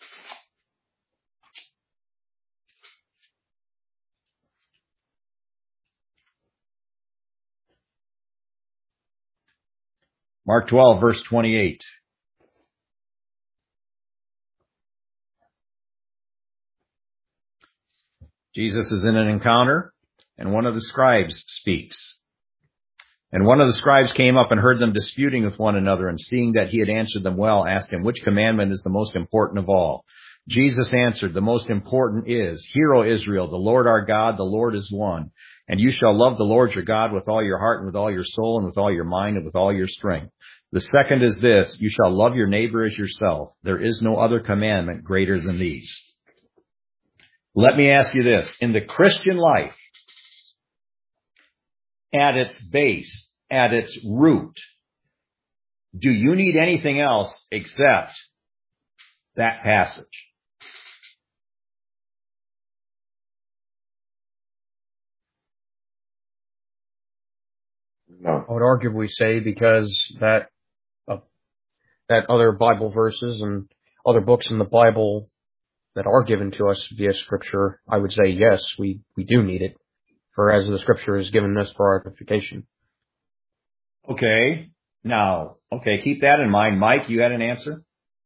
Mark twelve, verse twenty-eight. Jesus is in an encounter, and one of the scribes speaks. And one of the scribes came up and heard them disputing with one another, and seeing that he had answered them well, asked him, which commandment is the most important of all? Jesus answered, the most important is, Hear, O Israel, the Lord our God, the Lord is one. And you shall love the Lord your God with all your heart and with all your soul and with all your mind and with all your strength. The second is this, you shall love your neighbor as yourself. There is no other commandment greater than these. Let me ask you this. In the Christian life, at its base, at its root, do you need anything else except that passage? No. I would arguably say because that uh, that other Bible verses and other books in the Bible that are given to us via Scripture, I would say yes, we, we do need it, for as the Scripture is given us for our edification. Okay. Now, okay, keep that in mind. Mike, you had an answer?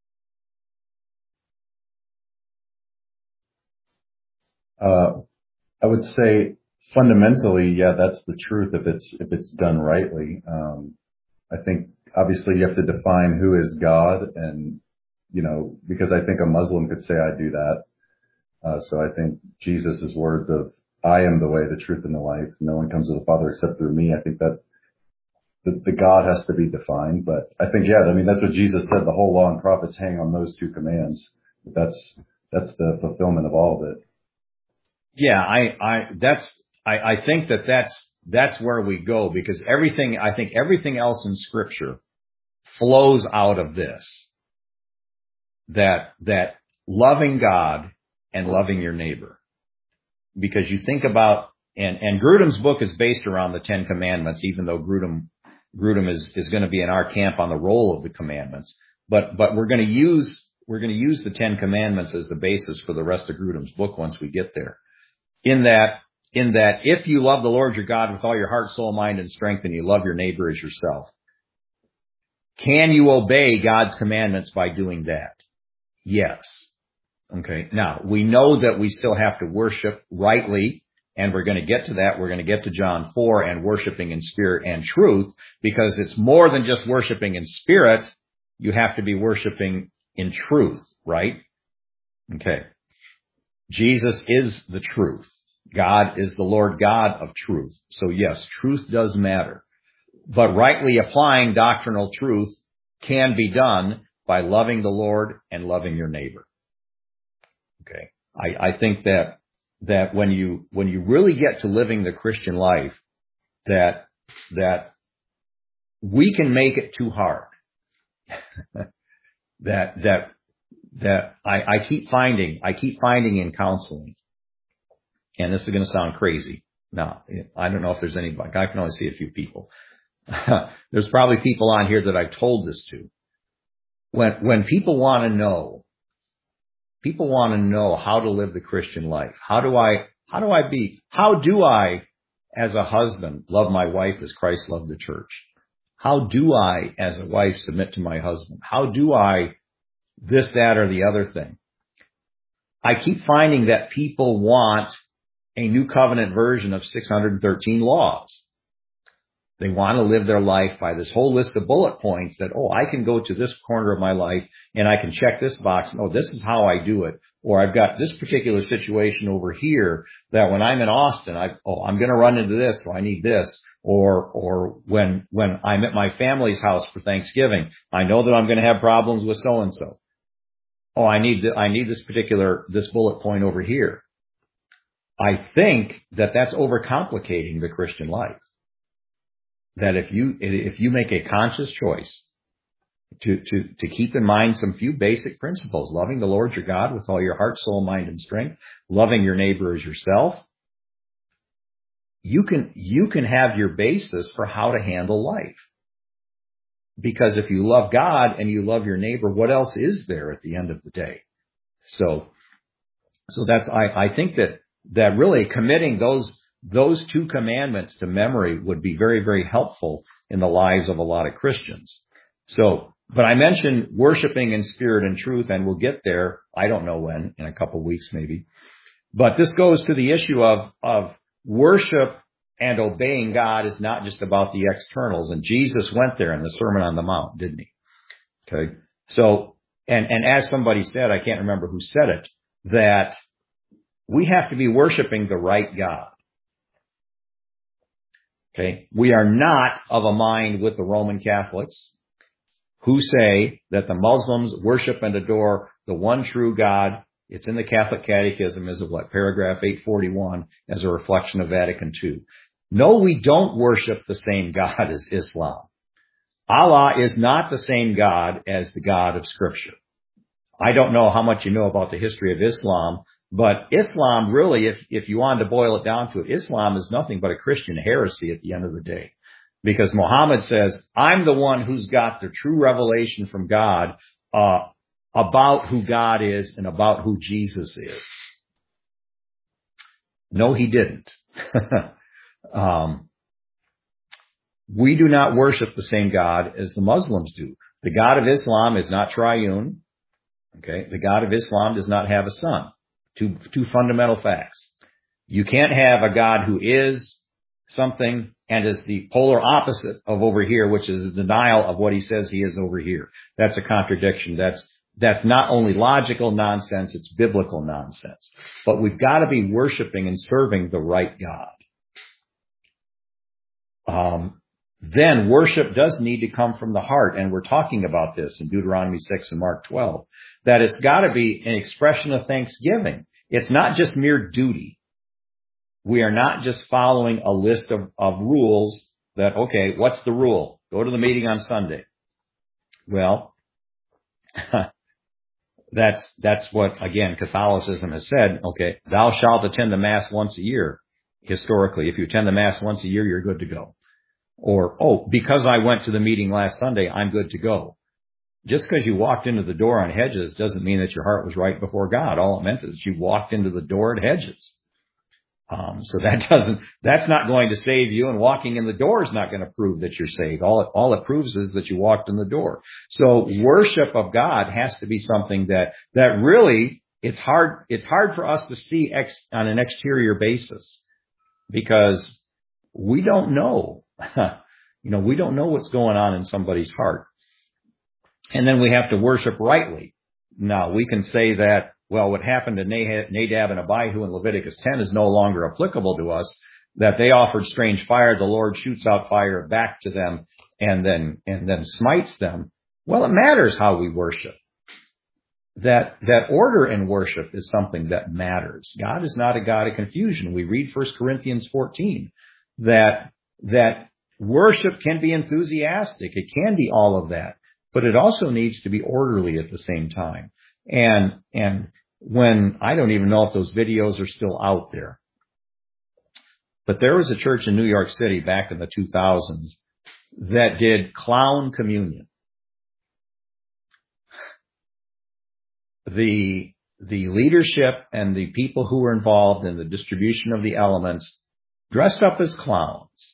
Uh, I would say fundamentally, yeah, that's the truth if it's, if it's done rightly. Um, I think obviously you have to define who is God, and, you know, because I think a Muslim could say I do that. Uh, so I think Jesus' words of, I am the way, the truth, and the life. No one comes to the Father except through me. I think that the, the God has to be defined. But I think, yeah, I mean, that's what Jesus said. The whole law and prophets hang on those two commands. That's, that's the fulfillment of all of it. Yeah, I, I, that's, I, I think that that's, that's where we go, because everything, I think everything else in Scripture flows out of this. That, that loving God and loving your neighbor. Because you think about, and, and Grudem's book is based around the Ten Commandments, even though Grudem, Grudem is, is going to be in our camp on the role of the commandments. But, but we're going to use, we're going to use the Ten Commandments as the basis for the rest of Grudem's book once we get there. In that, in that if you love the Lord your God with all your heart, soul, mind, and strength, and you love your neighbor as yourself, can you obey God's commandments by doing that? Yes. Okay. Now, we know that we still have to worship rightly, and we're going to get to that. We're going to get to John four and worshiping in spirit and truth, because it's more than just worshiping in spirit. You have to be worshiping in truth, right? Okay. Jesus is the truth. God is the Lord God of truth. So yes, truth does matter. But rightly applying doctrinal truth can be done by loving the Lord and loving your neighbor. Okay. I, I think that, that when you, when you really get to living the Christian life, that, that we can make it too hard. that, that, that I, I keep finding, I keep finding in counseling, and this is going to sound crazy. Now, I don't know if there's anybody, I can only see a few people. There's probably people on here that I've told this to. When, when people want to know, people want to know how to live the Christian life. How do I, how do I be, how do I, as a husband, love my wife as Christ loved the church? How do I, as a wife, submit to my husband? How do I this, that, or the other thing? I keep finding that people want a new covenant version of six hundred thirteen laws. They want to live their life by this whole list of bullet points that, oh, I can go to this corner of my life and I can check this box. And, oh, this is how I do it. or I've got this particular situation over here that when I'm in Austin, I, oh, I'm going to run into this, so I need this. Or, or when, when I'm at my family's house for Thanksgiving, I know that I'm going to have problems with so-and-so. Oh, I need, I need this particular, this bullet point over here. I think that that's overcomplicating the Christian life. That if you, if you make a conscious choice to, to, to keep in mind some few basic principles, loving the Lord your God with all your heart, soul, mind, and strength, loving your neighbor as yourself, you can, you can have your basis for how to handle life. Because if you love God and you love your neighbor, what else is there at the end of the day? So, so that's, I, I think that, that really committing those, those two commandments to memory would be very, very helpful in the lives of a lot of Christians. So, but I mentioned worshiping in spirit and truth, and we'll get there. I don't know when, in a couple of weeks maybe. But this goes to the issue of, of worship and obeying God is not just about the externals. And Jesus went there in the Sermon on the Mount, didn't he? Okay. So, and, and as somebody said, I can't remember who said it, that we have to be worshiping the right God. Okay. We are not of a mind with the Roman Catholics who say that the Muslims worship and adore the one true God. It's in the Catholic Catechism as of what? Paragraph eight forty-one as a reflection of Vatican two. No, we don't worship the same God as Islam. Allah is not the same God as the God of Scripture. I don't know how much you know about the history of Islam, but Islam really, if, if you wanted to boil it down to it, Islam is nothing but a Christian heresy at the end of the day. Because Muhammad says, I'm the one who's got the true revelation from God uh, about who God is and about who Jesus is. No, he didn't. um, we do not worship the same God as the Muslims do. The God of Islam is not triune. Okay, the God of Islam does not have a son. Two, two fundamental facts. You can't have a God who is something and is the polar opposite of over here, which is a denial of what he says he is over here. That's a contradiction. That's, that's not only logical nonsense, it's biblical nonsense. But we've got to be worshiping and serving the right God. Um, then worship does need to come from the heart. And we're talking about this in Deuteronomy six and Mark twelve, that it's got to be an expression of thanksgiving. It's not just mere duty. We are not just following a list of, of rules that, okay, what's the rule? Go to the meeting on Sunday. Well, that's, that's what, again, Catholicism has said. Okay, thou shalt attend the Mass once a year. Historically, if you attend the Mass once a year, you're good to go. Or, oh, because I went to the meeting last Sunday, I'm good to go. Just because you walked into the door on Hedges doesn't mean that your heart was right before God. All it meant is you walked into the door at Hedges. Um, so that doesn't, that's not going to save you, and walking in the door is not going to prove that you're saved. All it, all it proves is that you walked in the door. So worship of God has to be something that, that really, it's hard, it's hard for us to see ex, on an exterior basis, because we don't know, you know, we don't know what's going on in somebody's heart. And then we have to worship rightly. Now, we can say that, well, what happened to Nadab and Abihu in Leviticus ten is no longer applicable to us, that they offered strange fire, the Lord shoots out fire back to them and then, and then smites them. Well, it matters how we worship. That, that order in worship is something that matters. God is not a God of confusion. We read First Corinthians fourteen, that, that worship can be enthusiastic. It can be all of that, but it also needs to be orderly at the same time. And, and when, I don't even know if those videos are still out there, but there was a church in New York City back in the two thousands that did clown communion. The, the leadership and the people who were involved in the distribution of the elements dressed up as clowns.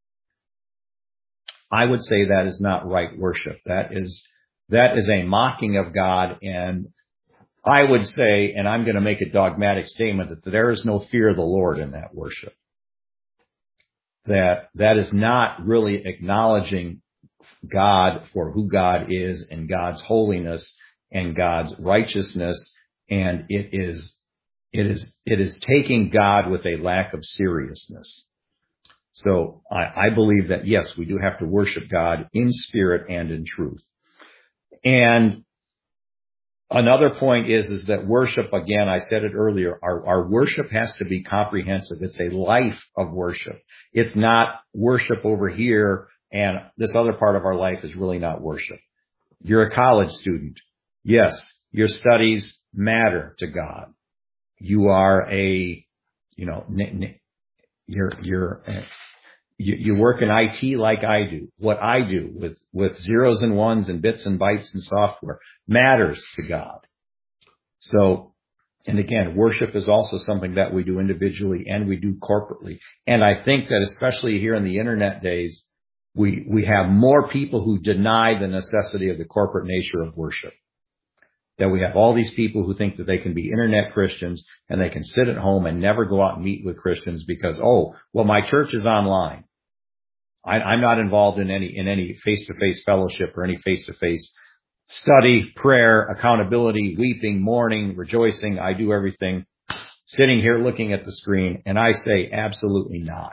I would say that is not right worship. That is, that is a mocking of God. And I would say, and I'm going to make a dogmatic statement, that there is no fear of the Lord in that worship. That, that is not really acknowledging God for who God is and God's holiness and God's righteousness And it is, it is, it is taking God with a lack of seriousness. So I, I believe that, yes, we do have to worship God in spirit and in truth. And another point is, is that worship, again, I said it earlier, our, our worship has to be comprehensive. It's a life of worship. It's not worship over here and this other part of our life is really not worship. You're a college student. Yes, your studies matter to God. You are a, you know, you're, you're, you, you work in I T like I do. What I do with, with zeros and ones and bits and bytes and software matters to God. So, and again, worship is also something that we do individually and we do corporately. And I think that especially here in the internet days, we, we have more people who deny the necessity of the corporate nature of worship. That we have all these people who think that they can be internet Christians and they can sit at home and never go out and meet with Christians because, oh, well, my church is online. I, I'm not involved in any, in any face-to-face fellowship or any face-to-face study, prayer, accountability, weeping, mourning, rejoicing. I do everything sitting here looking at the screen. And I say absolutely not.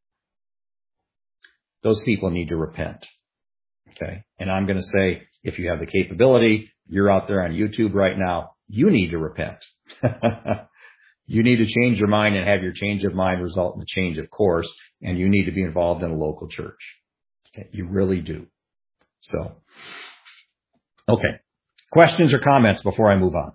Those people need to repent. Okay. And I'm going to say, if you have the capability, you're out there on YouTube right now, you need to repent. You need to change your mind and have your change of mind result in a change of course. And you need to be involved in a local church. Okay. You really do. So, okay. Questions or comments before I move on?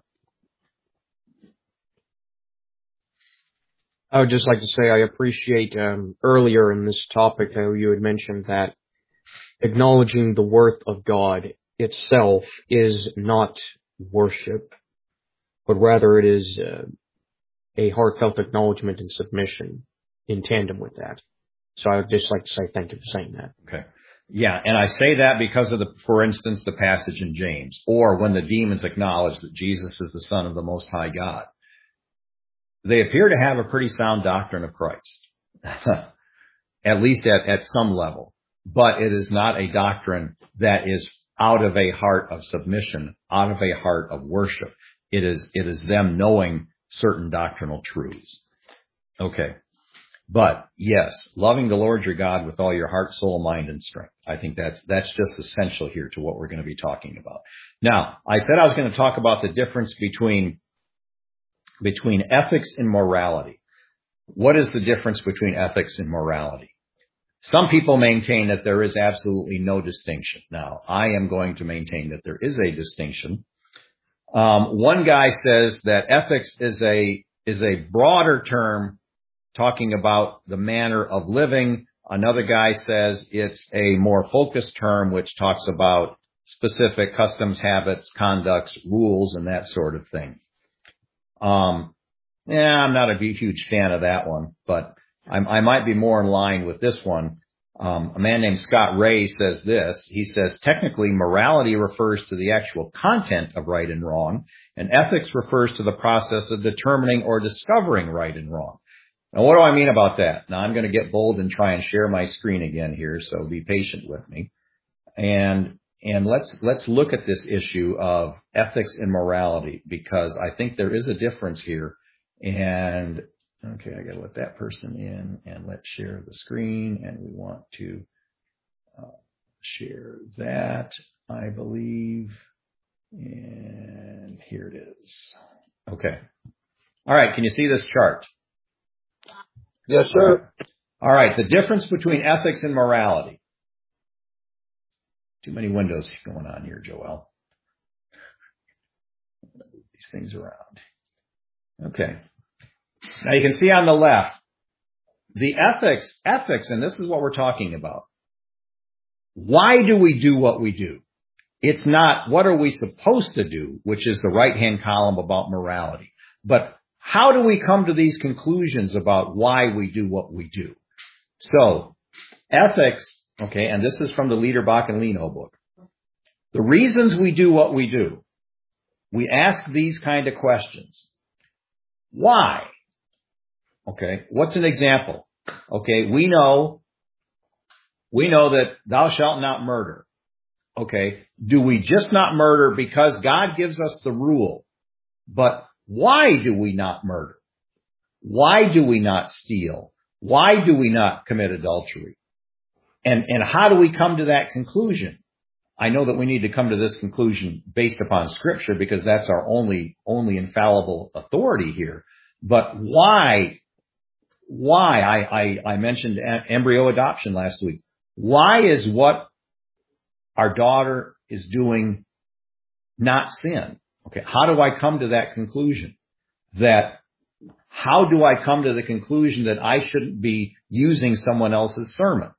I would just like to say I appreciate um, earlier in this topic how you had mentioned that acknowledging the worth of God itself is not worship, but rather it is uh, a heartfelt acknowledgement and submission in tandem with that. So I would just like to say thank you for saying that. Okay. Yeah, and I say that because of the, for instance, the passage in James, or when the demons acknowledge that Jesus is the Son of the Most High God. They appear to have a pretty sound doctrine of Christ, at least at, at some level. But it is not a doctrine that is out of a heart of submission, out of a heart of worship. It is, it is them knowing certain doctrinal truths. Okay. But yes, loving the Lord your God with all your heart, soul, mind, and strength. I think that's, that's just essential here to what we're going to be talking about. Now, I said I was going to talk about the difference between between ethics and morality. What is the difference between ethics and morality? Some people maintain that there is absolutely no distinction. Now, I am going to maintain that there is a distinction. Um, one guy says that ethics is a is a broader term talking about the manner of living. Another guy says it's a more focused term which talks about specific customs, habits, conducts, rules, and that sort of thing. Um, yeah, I'm not a huge fan of that one, but I'm, I might be more in line with this one. Um, a man named Scott Ray says this. He says, technically, morality refers to the actual content of right and wrong, and ethics refers to the process of determining or discovering right and wrong. Now, what do I mean about that? Now, I'm going to get bold and try and share my screen again here, so be patient with me. And And let's, let's look at this issue of ethics and morality, because I think there is a difference here. And, okay, I gotta let that person in, and let's share the screen, and we want to uh, share that, I believe. And here it is. Okay. All right. Can you see this chart? Yes, sir. All right. The difference between ethics and morality. Too many windows going on here, Joel. Move these things around. Okay. Now you can see on the left, the ethics, ethics, and this is what we're talking about. Why do we do what we do? It's not what are we supposed to do, which is the right-hand column about morality. But how do we come to these conclusions about why we do what we do? So, ethics, okay, and this is from the Liederbach and Leno book. The reasons we do what we do, we ask these kind of questions. Why? Okay, what's an example? Okay, we know, we know that thou shalt not murder. Okay, do we just not murder because God gives us the rule, but Why do we not murder? Why do we not steal? Why do we not commit adultery? And, and how do we come to that conclusion? I know that we need to come to this conclusion based upon Scripture because that's our only, only infallible authority here. But why, why, I, I, I mentioned embryo adoption last week. Why is what our daughter is doing not sin? Okay, how do I come to that conclusion? That, how do I come to the conclusion that I shouldn't be using someone else's sermons?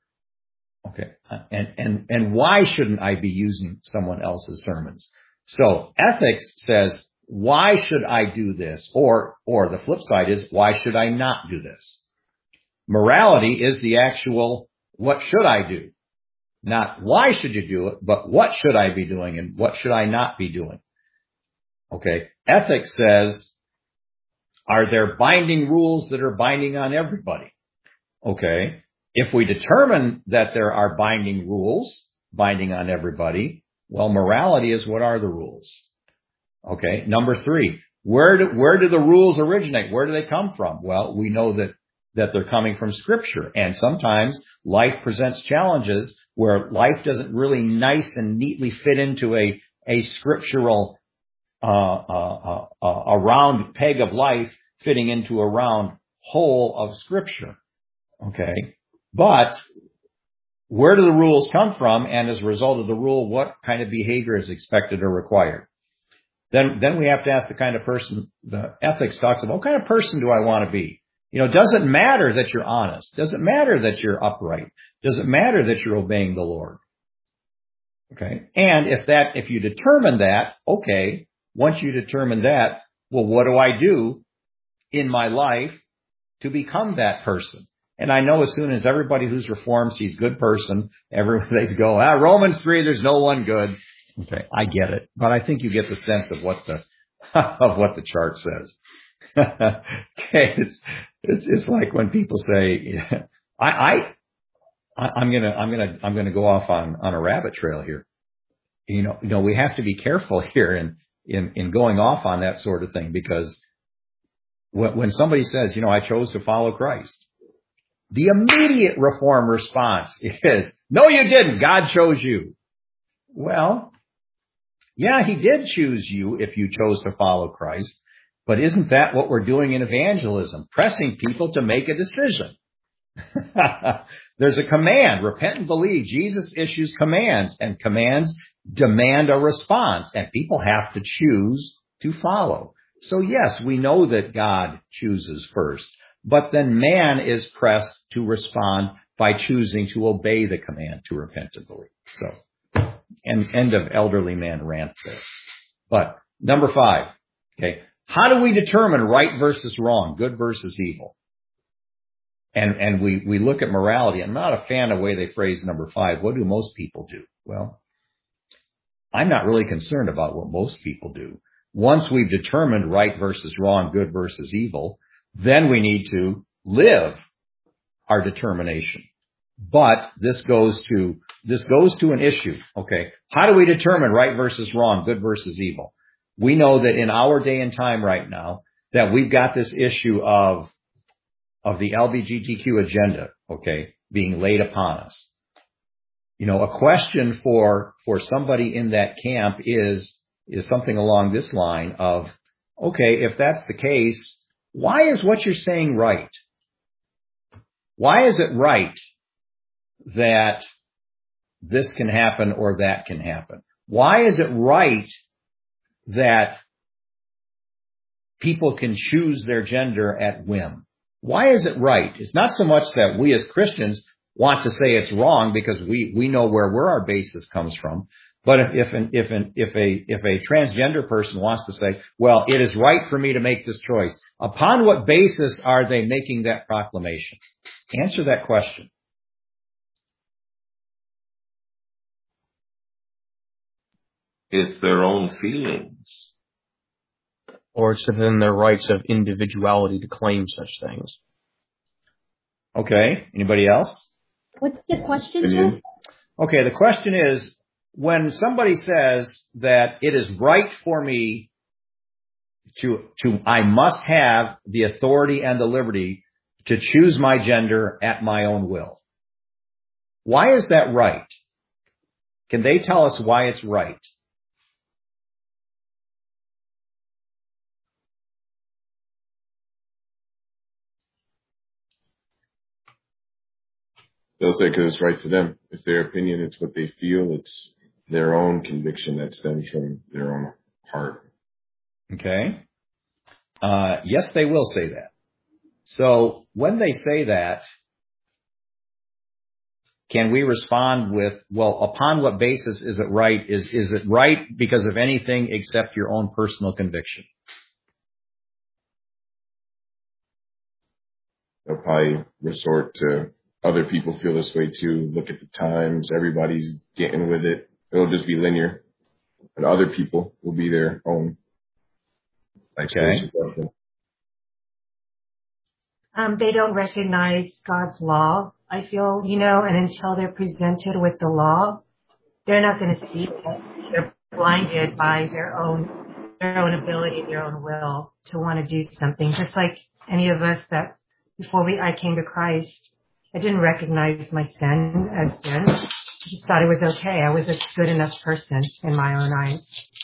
Okay, and, and, and why shouldn't I be using someone else's sermons? So ethics says, why should I do this? Or, or the flip side is, why should I not do this? Morality is the actual, what should I do? Not why should you do it, but what should I be doing and what should I not be doing? Okay, ethics says, are there binding rules that are binding on everybody? Okay, if we determine that there are binding rules binding on everybody, well, morality is what are the rules? Okay, number three, where do, where do the rules originate? Where do they come from? Well, we know that, that they're coming from Scripture, and sometimes life presents challenges where life doesn't really nice and neatly fit into a, a scriptural Uh, uh, uh, a round peg of life fitting into a round hole of Scripture. Okay. But where do the rules come from? And as a result of the rule, what kind of behavior is expected or required? Then, then we have to ask the kind of person, the ethics talks about, what kind of person do I want to be? You know, does it matter that you're honest? Does it matter that you're upright? Does it matter that you're obeying the Lord? Okay. And if that, if you determine that, okay, once you determine that, well, what do I do in my life to become that person? And I know as soon as everybody who's reformed sees good person, everybody go, ah, Romans three, there's no one good. Okay, I get it. But I think you get the sense of what the, of what the chart says. Okay, it's, it's, it's like when people say, I, I, I'm gonna, I'm gonna, I'm gonna go off on, on a rabbit trail here. You know, you know, we have to be careful here and, in, in going off on that sort of thing, because when, when somebody says, you know, I chose to follow Christ, the immediate reform response is, no, you didn't. God chose you. Well, yeah, he did choose you if you chose to follow Christ, but isn't that what we're doing in evangelism? Pressing people to make a decision. There's a command, repent and believe. Jesus issues commands, and commands demand a response, and people have to choose to follow. So yes, we know that God chooses first, but then man is pressed to respond by choosing to obey the command to repent and believe. So, and end of elderly man rant there. But number five, okay, how do we determine right versus wrong, good versus evil? And, and we, we look at morality. I'm not a fan of the way they phrase number five. What do most people do? Well, I'm not really concerned about what most people do. Once we've determined right versus wrong, good versus evil, then we need to live our determination. But this goes to, this goes to an issue. Okay. How do we determine right versus wrong, good versus evil? We know that in our day and time right now, that we've got this issue of of the L G B T Q agenda, okay, being laid upon us. You know, a question for, for somebody in that camp is, is something along this line of, okay, if that's the case, why is what you're saying right? Why is it right that this can happen or that can happen? Why is it right that people can choose their gender at whim? Why is it right? It's not so much that we as Christians want to say it's wrong because we, we know where, where our basis comes from. But if, if an, if an, if a, if a transgender person wants to say, well, it is right for me to make this choice, upon what basis are they making that proclamation? Answer that question. It's their own feelings. Or it's within their rights of individuality to claim such things. Okay. Anybody else? What's the question, Joe? Okay. The question is, when somebody says that it is right for me to, to, I must have the authority and the liberty to choose my gender at my own will. Why is that right? Can they tell us why it's right? They'll say because it's right to them. It's their opinion. It's what they feel. It's their own conviction that stems from their own heart. Okay. Uh, yes, they will say that. So when they say that, can we respond with, well, upon what basis is it right? Is, is it right because of anything except your own personal conviction? They'll probably resort to other people feel this way too. Look at the times. Everybody's getting with it. It'll just be linear. And other people will be their own. Okay. Um, they don't recognize God's law, I feel, you know, and until they're presented with the law, they're not going to see it. They're blinded by their own, their own ability, their own will to want to do something. Just like any of us that before we, I came to Christ, I didn't recognize my sin as sin. I just thought it was okay. I was a good enough person in my own eyes.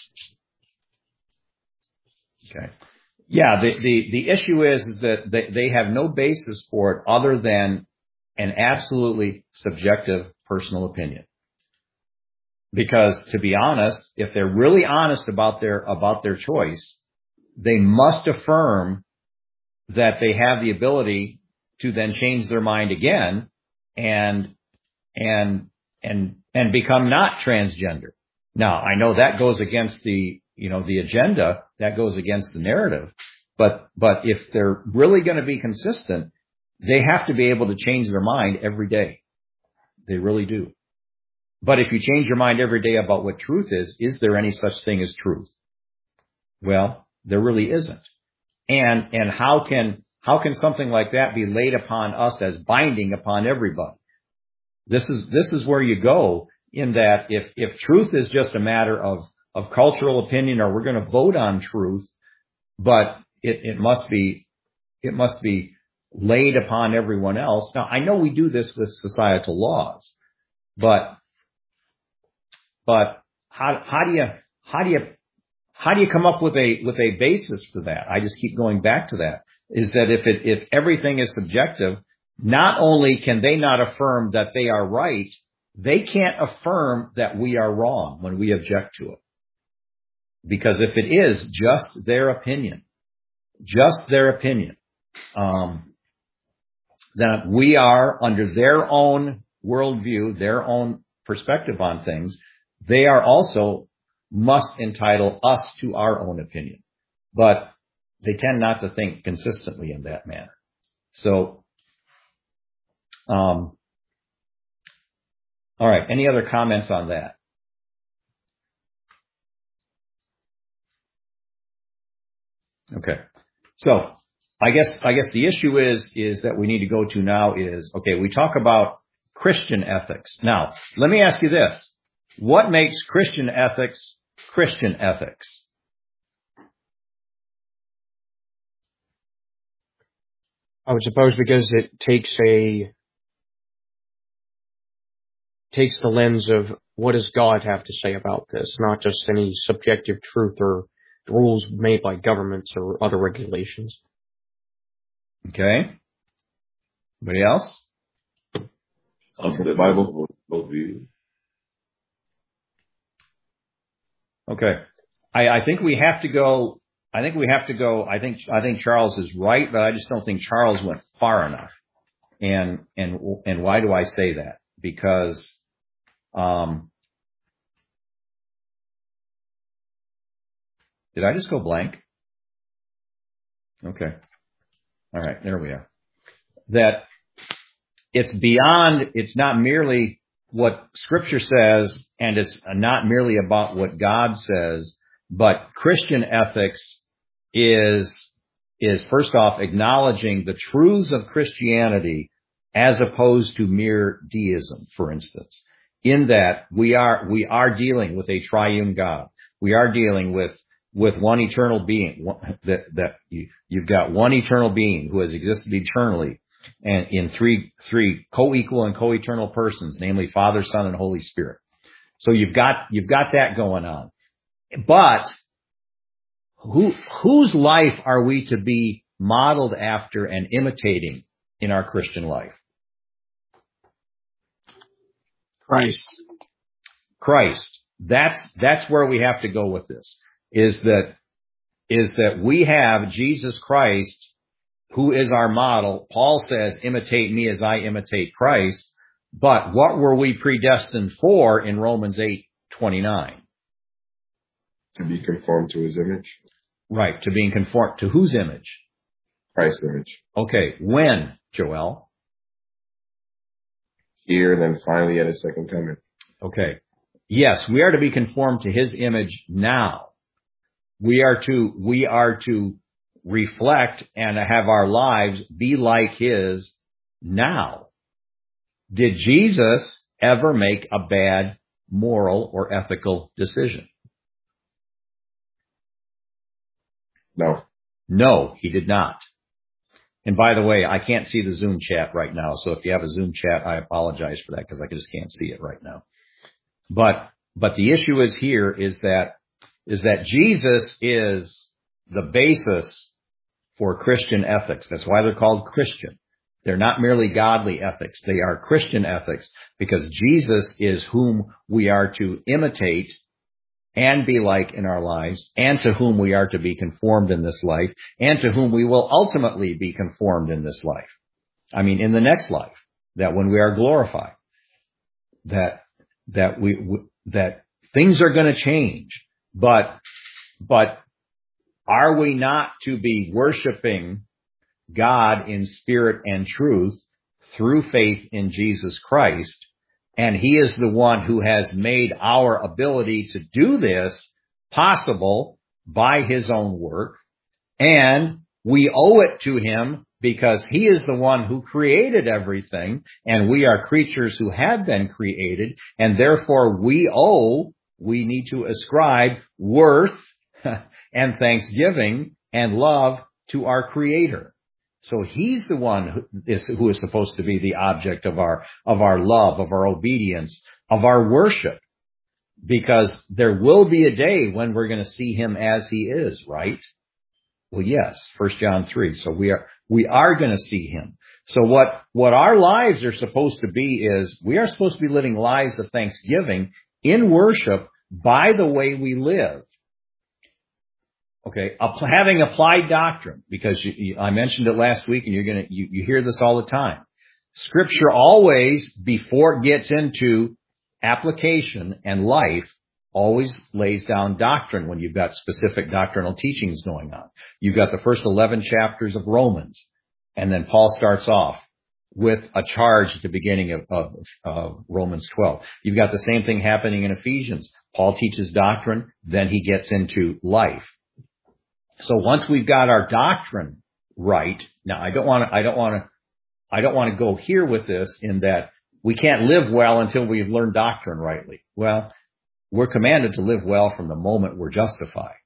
Okay. Yeah, the, the, the issue is, is that they, they have no basis for it other than an absolutely subjective personal opinion. Because to be honest, if they're really honest about their, about their choice, they must affirm that they have the ability to then change their mind again and, and, and, and become not transgender. Now, I know that goes against the, you know, the agenda, that goes against the narrative, but, but if they're really going to be consistent, they have to be able to change their mind every day. They really do. But if you change your mind every day about what truth is, is there any such thing as truth? Well, there really isn't. And, and how can, how can something like that be laid upon us as binding upon everybody? This is, this is where you go in that if, if truth is just a matter of, of cultural opinion, or we're going to vote on truth, but it, it must be, it must be laid upon everyone else. Now, I know we do this with societal laws, but, but how, how do you, how do you, how do you come up with a, with a basis for that? I just keep going back to that, is that if it, if everything is subjective, not only can they not affirm that they are right, they can't affirm that we are wrong when we object to it. Because if it is just their opinion, just their opinion, um, then we are under their own worldview, their own perspective on things. They are also must entitle us to our own opinion, but they tend not to think consistently in that manner. So, um, all right. Any other comments on that? Okay. So I guess, I guess the issue is, is that we need to go to now is, okay, we talk about Christian ethics. Now, let me ask you this. What makes Christian ethics Christian ethics? I would suppose because it takes a, takes the lens of what does God have to say about this, not just any subjective truth or rules made by governments or other regulations. Okay. Anybody else? Of the Bible view. Okay. I, I think we have to go, I think we have to go, I think, I think Charles is right, but I just don't think Charles went far enough. And, and, and why do I say that? Because, um, did I just go blank? Okay. All right. There we are. That it's beyond, it's not merely what Scripture says, and it's not merely about what God says, but Christian ethics is, is first off acknowledging the truths of Christianity as opposed to mere deism, for instance, in that we are, we are dealing with a triune God. We are dealing with, with one eternal being, one, that, that you, you've got one eternal being who has existed eternally and in three, three co-equal and co-eternal persons, namely Father, Son, and Holy Spirit. So you've got, you've got that going on. But who, whose life are we to be modeled after and imitating in our Christian life? Christ. Christ. That's, that's where we have to go with this, is that, is that we have Jesus Christ, who is our model. Paul says, imitate me as I imitate Christ. But what were we predestined for in Romans eight twenty-nine? To be conformed to his image. Right. To being conformed to whose image? Christ's image. Okay. When, Joel? Here and then finally at his second coming. Okay. Yes, we are to be conformed to his image now. We are to, we are to reflect and have our lives be like his now. Did Jesus ever make a bad moral or ethical decision? No. No, he did not. And by the way, I can't see the Zoom chat right now. So if you have a Zoom chat, I apologize for that because I just can't see it right now. But, but the issue is here is that, is that Jesus is the basis for Christian ethics. That's why they're called Christian. They're not merely godly ethics. They are Christian ethics because Jesus is whom we are to imitate and be like in our lives, and to whom we are to be conformed in this life, and to whom we will ultimately be conformed in this life. I mean, in the next life, that when we are glorified, that, that we, that things are going to change, but, but are we not to be worshiping God in spirit and truth through faith in Jesus Christ? And he is the one who has made our ability to do this possible by his own work. And we owe it to him because he is the one who created everything. And we are creatures who have been created. And therefore we owe, we need to ascribe worth and thanksgiving and love to our Creator. So he's the one who is, who is supposed to be the object of our, of our love, of our obedience, of our worship. Because there will be a day when we're going to see him as he is, right? Well, yes, First John three. So we are, we are going to see him. So what, what our lives are supposed to be is we are supposed to be living lives of thanksgiving in worship by the way we live. Okay, having applied doctrine, because you, you, I mentioned it last week, and you're gonna you, you hear this all the time. Scripture always, before it gets into application and life, always lays down doctrine when you've got specific doctrinal teachings going on. You've got the first eleven chapters of Romans, and then Paul starts off with a charge at the beginning of, of, of Romans twelve. You've got the same thing happening in Ephesians. Paul teaches doctrine, then he gets into life. So once we've got our doctrine right, now I don't want to, I don't want to, I don't want to go here with this in that we can't live well until we've learned doctrine rightly. Well, we're commanded to live well from the moment we're justified.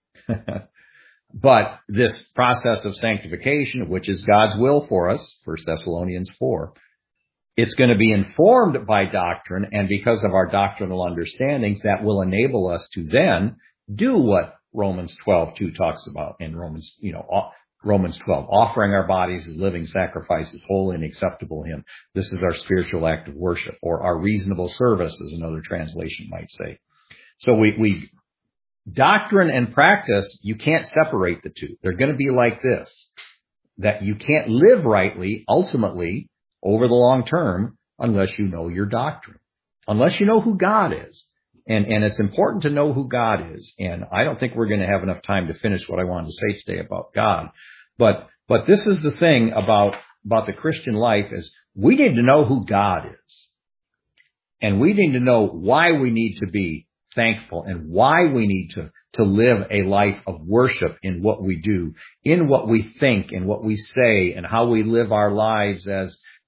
But this process of sanctification, which is God's will for us, First Thessalonians four, it's going to be informed by doctrine, and because of our doctrinal understandings, that will enable us to then do what Romans twelve two talks about in Romans, you know, Romans twelve, offering our bodies as living sacrifices, holy and acceptable to him. This is our spiritual act of worship, or our reasonable service, as another translation might say. So we, we, doctrine and practice, you can't separate the two. They're going to be like this, that you can't live rightly, ultimately, over the long term, unless you know your doctrine, unless you know who God is. And, and it's important to know who God is. And I don't think we're going to have enough time to finish what I wanted to say today about God. But, but this is the thing about, about the Christian life is we need to know who God is. And we need to know why we need to be thankful and why we need to, to live a life of worship in what we do, in what we think and what we say, and how we live our lives as,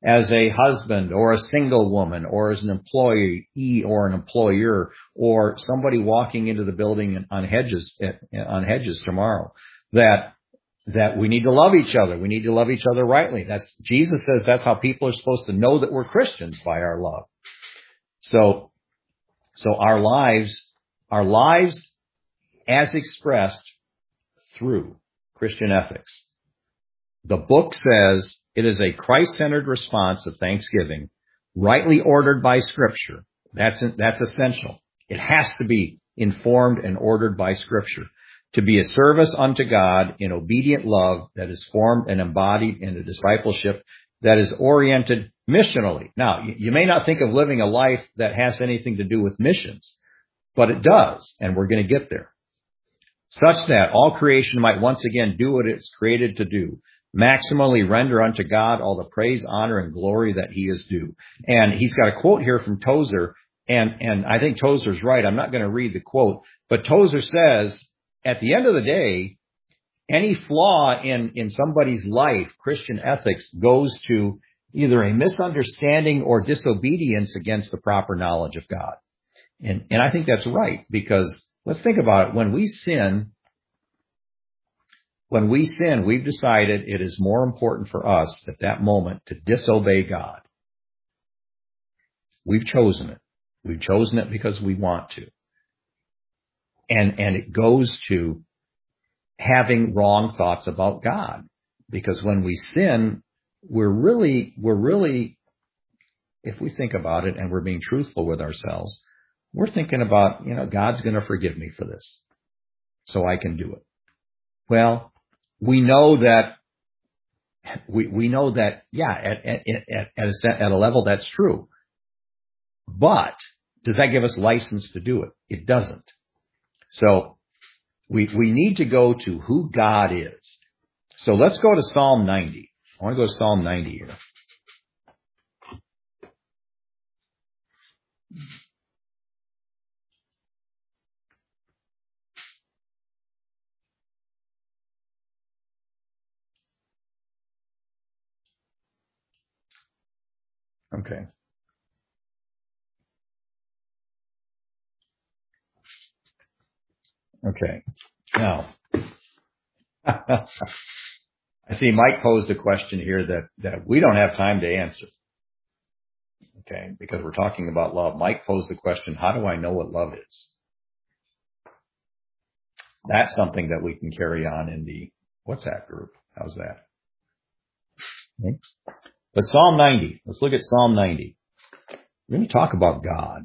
as a husband or a single woman or as an employee or an employer or somebody walking into the building on Hedges, on Hedges tomorrow, that that we need to love each other. We need to love each other rightly. That's Jesus says that's how people are supposed to know that we're Christians, by our love. So, so our lives, our lives as expressed through Christian ethics. The book says it is a Christ-centered response of thanksgiving, rightly ordered by Scripture. That's, that's essential. It has to be informed and ordered by Scripture. To be a service unto God in obedient love that is formed and embodied in a discipleship that is oriented missionally. Now, you may not think of living a life that has anything to do with missions, but it does, and we're going to get there. Such that all creation might once again do what it's created to do, maximally render unto God all the praise, honor, and glory that he is due. And he's got a quote here from Tozer, and, and I think Tozer's right. I'm not going to read the quote, but Tozer says, at the end of the day, any flaw in, in somebody's life, Christian ethics, goes to either a misunderstanding or disobedience against the proper knowledge of God. And, and I think that's right, because let's think about it. When we sin, when we sin, we've decided it is more important for us at that moment to disobey God. We've chosen it. We've chosen it because we want to. And, and it goes to having wrong thoughts about God. Because when we sin, we're really, we're really, if we think about it and we're being truthful with ourselves, we're thinking about, you know, God's going to forgive me for this, so I can do it. Well, we know that, we, we know that, yeah, at, at, at, at, a, at a level that's true. But does that give us license to do it? It doesn't. So we, we need to go to who God is. So let's go to Psalm ninety. I want to go to Psalm ninety here. Okay. Okay. Now, I see Mike posed a question here that, that we don't have time to answer. Okay. Because we're talking about love. Mike posed the question, how do I know what love is? That's something that we can carry on in the WhatsApp group. How's that? Okay. But Psalm ninety, let's look at Psalm ninety. We're going to talk about God.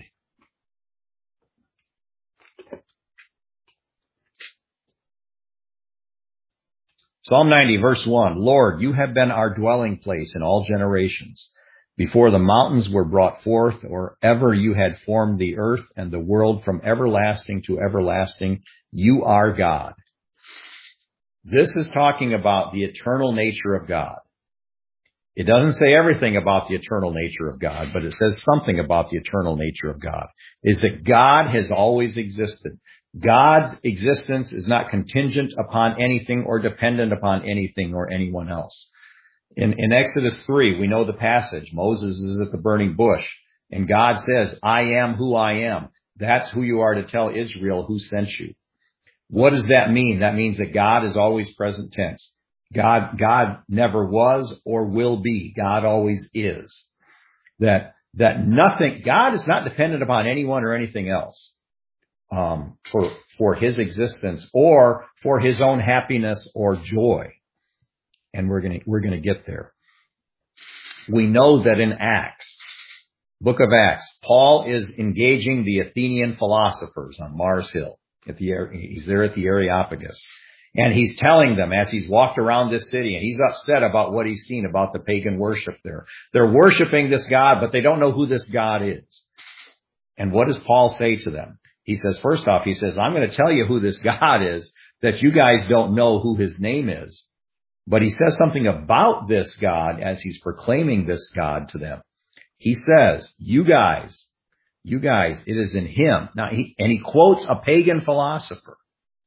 Psalm ninety, verse one, Lord, you have been our dwelling place in all generations. Before the mountains were brought forth, or ever you had formed the earth and the world from everlasting to everlasting, you are God. This is talking about the eternal nature of God. It doesn't say everything about the eternal nature of God, but it says something about the eternal nature of God, is that God has always existed. God's existence is not contingent upon anything or dependent upon anything or anyone else. In, in Exodus three, we know the passage. Moses is at the burning bush, and God says, I am who I am. That's who you are to tell Israel who sent you. What does that mean? That means that God is always present tense. God, God never was or will be. God always is. That, that nothing, God is not dependent upon anyone or anything else. Um, for, for his existence or for his own happiness or joy. And we're going to, we're going to get there. We know that in Acts, book of Acts, Paul is engaging the Athenian philosophers on Mars Hill. At the, he's there at the Areopagus. And he's telling them as he's walked around this city, and he's upset about what he's seen about the pagan worship there. They're worshiping this God, but they don't know who this God is. And what does Paul say to them? He says, first off, he says, I'm going to tell you who this God is, that you guys don't know who his name is. But he says something about this God as he's proclaiming this God to them. He says, you guys, you guys, it is in him. Now, he, and he quotes a pagan philosopher.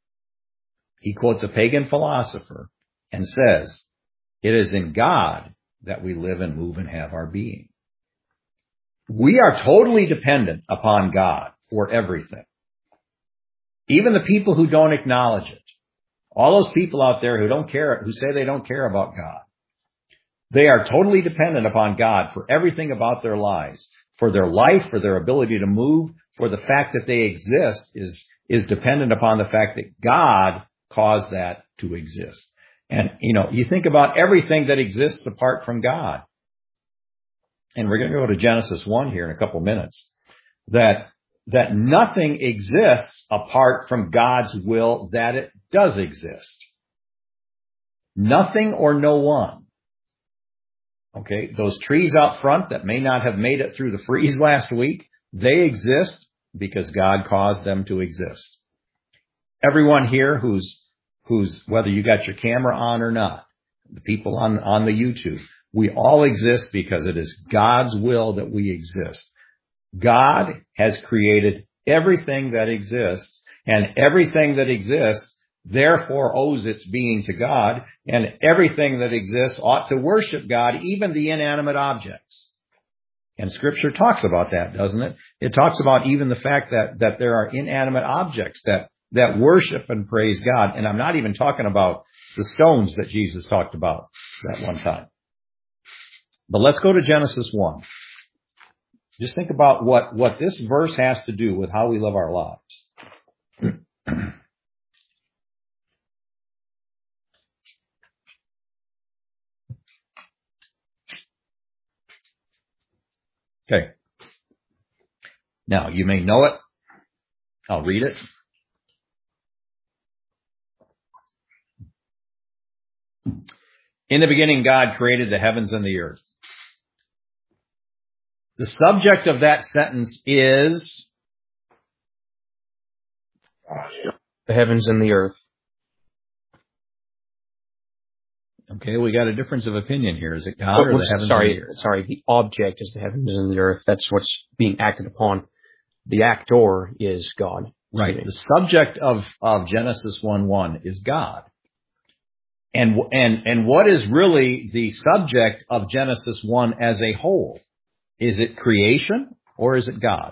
He quotes a pagan philosopher and says, it is in God that we live and move and have our being. We are totally dependent upon God for everything. Even the people who don't acknowledge it. All those people out there who don't care, who say they don't care about God. They are totally dependent upon God for everything about their lives. For their life, for their ability to move, for the fact that they exist is, is dependent upon the fact that God caused that to exist. And, you know, you think about everything that exists apart from God. And we're going to go to Genesis one here in a couple minutes. That, that nothing exists apart from God's will that it does exist. Nothing or no one. Okay, those trees out front that may not have made it through the freeze last week, they exist because God caused them to exist. Everyone here who's, who's, whether you got your camera on or not, the people on, on the YouTube, we all exist because it is God's will that we exist. God has created everything that exists, and everything that exists therefore owes its being to God, and everything that exists ought to worship God, even the inanimate objects. And Scripture talks about that, doesn't it? It talks about even the fact that, that there are inanimate objects that, that worship and praise God. And I'm not even talking about the stones that Jesus talked about that one time. But let's go to Genesis one. Just think about what, what this verse has to do with how we live our lives. Okay. Now, you may know it. I'll read it. In the beginning, God created the heavens and the earth. The subject of that sentence is the heavens and the earth. Okay, we got a difference of opinion here. Is it God or Well, the heavens sorry, and the earth? Sorry, the object is the heavens and the earth. That's what's being acted upon. The actor is God. Right. The subject of, of Genesis one one is God. And, and, and what is really the subject of Genesis one as a whole? Is it creation or is it God?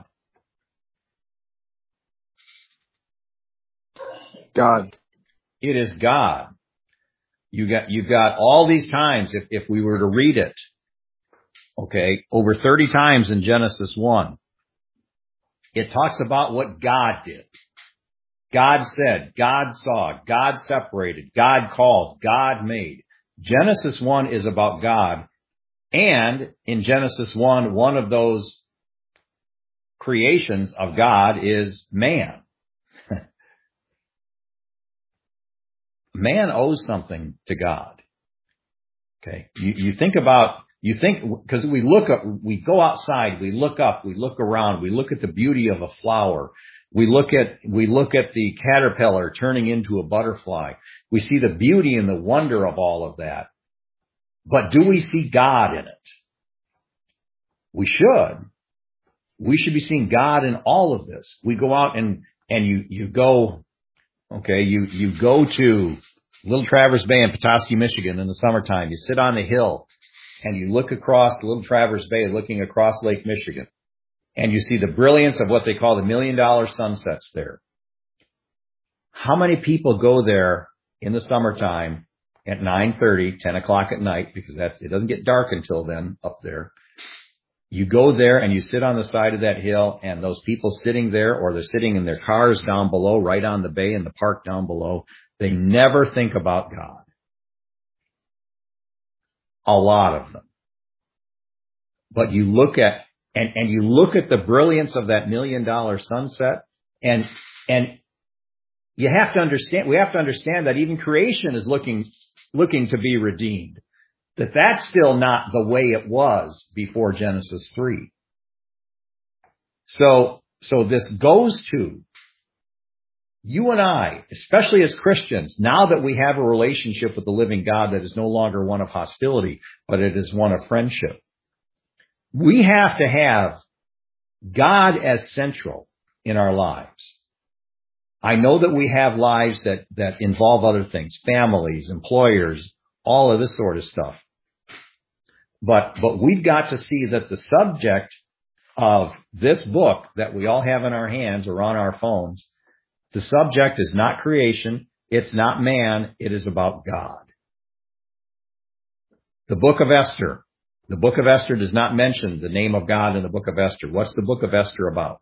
God. It is God. You got, you've got all these times, if, if we were to read it, okay, over thirty times in Genesis one, it talks about what God did. God said, God saw, God separated, God called, God made. Genesis one is about God. And in Genesis one, one of those creations of God is man. Man owes something to God. Okay. You, you think about, you think, because we look up, we go outside, we look up, we look around, we look at the beauty of a flower. We look at, we look at the caterpillar turning into a butterfly. We see the beauty and the wonder of all of that. But do we see God in it? We should. We should be seeing God in all of this. We go out and, and you, you go, okay, you, you go to Little Traverse Bay in Petoskey, Michigan in the summertime. You sit on the hill and you look across Little Traverse Bay, looking across Lake Michigan, and you see the brilliance of what they call the million dollar sunsets there. How many people go there in the summertime at nine thirty, ten o'clock at night, because that's, it doesn't get dark until then up there. You go there and you sit on the side of that hill, and those people sitting there, or they're sitting in their cars down below, right on the bay in the park down below, they never think about God. A lot of them. But you look at, and, and you look at the brilliance of that million dollar sunset, and, and you have to understand, we have to understand that even creation is looking, looking to be redeemed. That that's still not the way it was before Genesis three. So, so this goes to you and I, especially as Christians, now that we have a relationship with the living God that is no longer one of hostility, but it is one of friendship. We have to have God as central in our lives. I know that we have lives that, that involve other things, families, employers, all of this sort of stuff. But, but we've got to see that the subject of this book that we all have in our hands or on our phones, the subject is not creation. It's not man. It is about God. The book of Esther. The book of Esther does not mention the name of God in the book of Esther. What's the book of Esther about?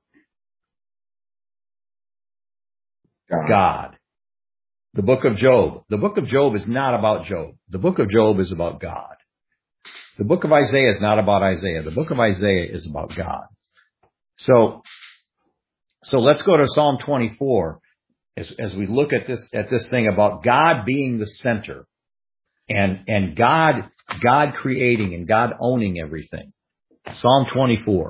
God. God. The book of Job. The book of Job is not about Job. The book of Job is about God. The book of Isaiah is not about Isaiah. The book of Isaiah is about God. So, so let's go to Psalm twenty-four as, as we look at this, at this thing about God being the center and, and God, God creating and God owning everything. Psalm twenty-four.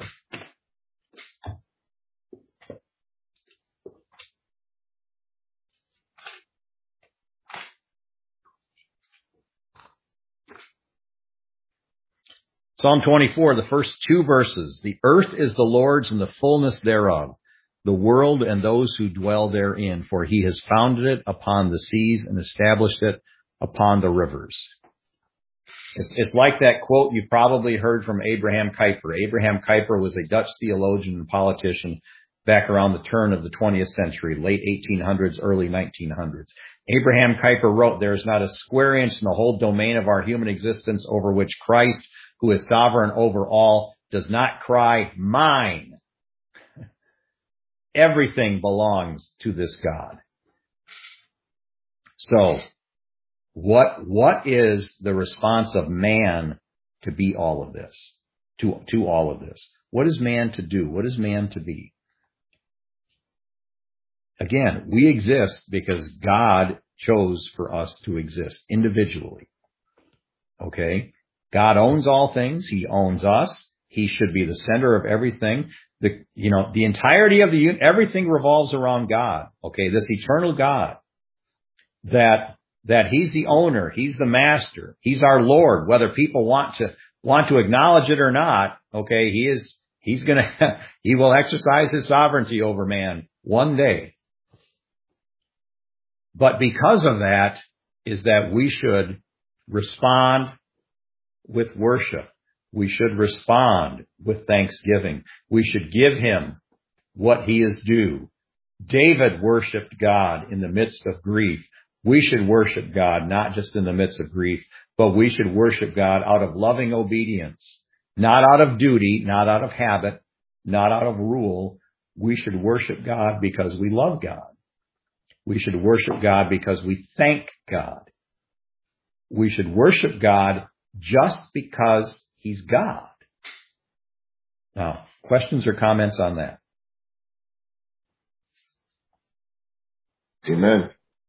Psalm twenty-four, the first two verses. The earth is the Lord's and the fullness thereof, the world and those who dwell therein. For he has founded it upon the seas and established it upon the rivers. It's, it's like that quote you probably heard from Abraham Kuyper. Abraham Kuyper was a Dutch theologian and politician back around the turn of the twentieth century, late eighteen hundreds, early nineteen hundreds. Abraham Kuyper wrote, "There is not a square inch in the whole domain of our human existence over which Christ, who is sovereign over all, does not cry, mine." Everything belongs to this God. So, what, what is the response of man to be all of this? To, to all of this? What is man to do? What is man to be? Again, we exist because God chose for us to exist individually. Okay? God owns all things. He owns us. He should be the center of everything. The, you know, the entirety of the, everything revolves around God. Okay. This eternal God that, that he's the owner. He's the master. He's our Lord, whether people want to, want to acknowledge it or not. Okay. He is, he's going to, he will exercise his sovereignty over man one day. But because of that is that we should respond with worship. We should respond with thanksgiving. We should give him what he is due. David worshiped God in the midst of grief. We should worship God not just in the midst of grief, but we should worship God out of loving obedience, not out of duty, not out of habit, not out of rule. We should worship God because we love God. We should worship God because we thank God. We should worship God just because he's God. Now, questions or comments on that? Amen.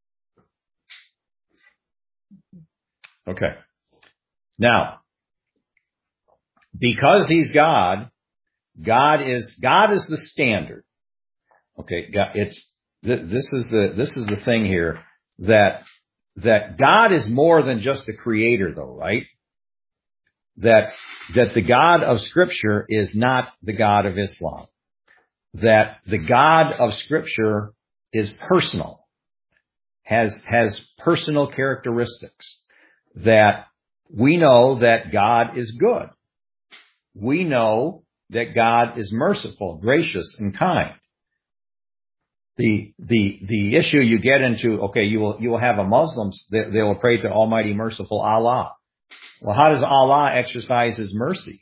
Okay. Now, because he's God, God is, God is the standard. Okay. It's, this is the, this is the thing here that, that God is more than just a creator though, right? That, that the God of Scripture is not the God of Islam. That the God of Scripture is personal, has, has personal characteristics. That we know that God is good. We know that God is merciful, gracious, and kind. The, the, the issue you get into, okay, you will, you will have a Muslims, they, they will pray to Almighty Merciful Allah. Well, how does Allah exercise his mercy?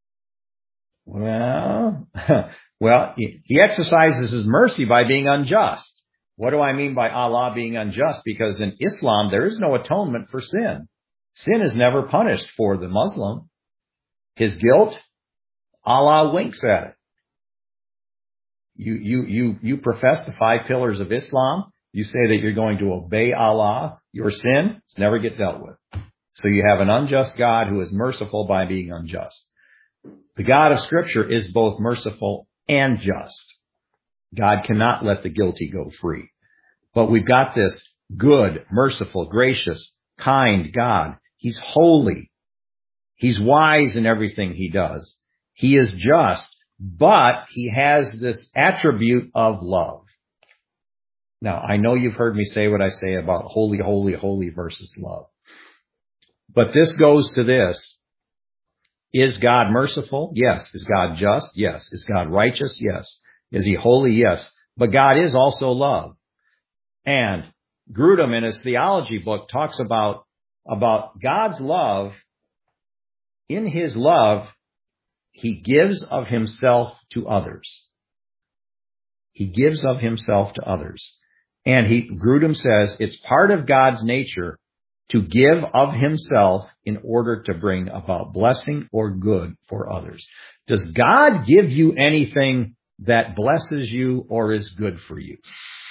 Well, well, he exercises his mercy by being unjust. What do I mean by Allah being unjust? Because in Islam, there is no atonement for sin. Sin is never punished for the Muslim. His guilt, Allah winks at it. You, you, you, you profess the five pillars of Islam. You say that you're going to obey Allah. Your sin never get dealt with. So you have an unjust God who is merciful by being unjust. The God of Scripture is both merciful and just. God cannot let the guilty go free. But we've got this good, merciful, gracious, kind God. He's holy. He's wise in everything he does. He is just, but he has this attribute of love. Now, I know you've heard me say what I say about holy, holy, holy versus love. But this goes to this. Is God merciful? Yes. Is God just? Yes. Is God righteous? Yes. Is he holy? Yes. But God is also love. And Grudem in his theology book talks about, about God's love. In his love, he gives of himself to others. He gives of himself to others. And he, Grudem says, it's part of God's nature to give of himself in order to bring about blessing or good for others. Does God give you anything that blesses you or is good for you?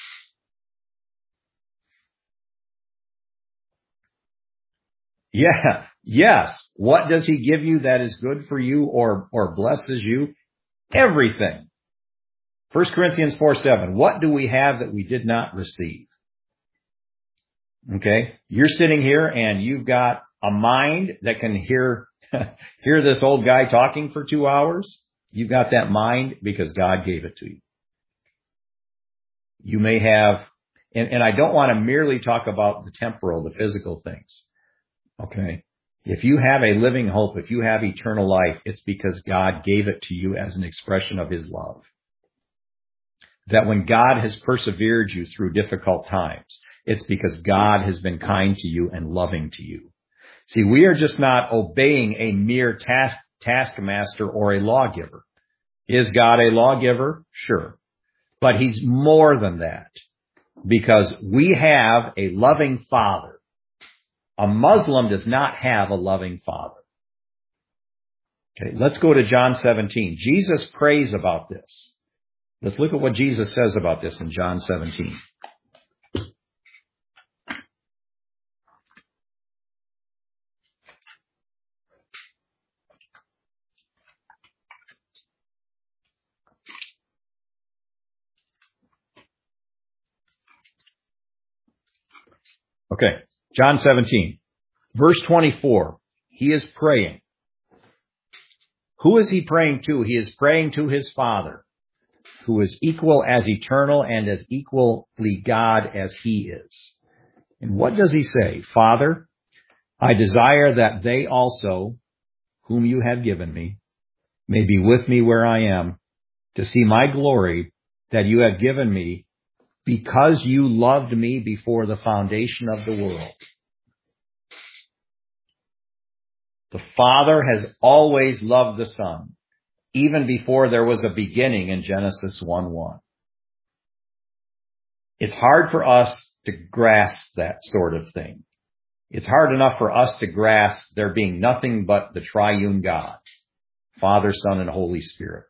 Yeah, yes. What does he give you that is good for you or, or blesses you? Everything. First Corinthians four seven. What do we have that we did not receive? Okay. You're sitting here and you've got a mind that can hear, hear this old guy talking for two hours. You've got that mind because God gave it to you. You may have, and, and I don't want to merely talk about the temporal, the physical things. Okay. If you have a living hope, if you have eternal life, it's because God gave it to you as an expression of his love. That when God has persevered you through difficult times, it's because God has been kind to you and loving to you. See, we are just not obeying a mere task, taskmaster or a lawgiver. Is God a lawgiver? Sure. But he's more than that because we have a loving Father. A Muslim does not have a loving Father. Okay, let's go to John seventeen. Jesus prays about this. Let's look at what Jesus says about this in John seventeen. Okay, John seventeen, verse twenty-four. He is praying. Who is he praying to? He is praying to his Father, who is equal as eternal and as equally God as he is. And what does he say? Father, I desire that they also, whom you have given me, may be with me where I am, to see my glory that you have given me, because you loved me before the foundation of the world. The Father has always loved the Son, even before there was a beginning in Genesis one one. It's hard for us to grasp that sort of thing. It's hard enough for us to grasp there being nothing but the triune God, Father, Son, and Holy Spirit.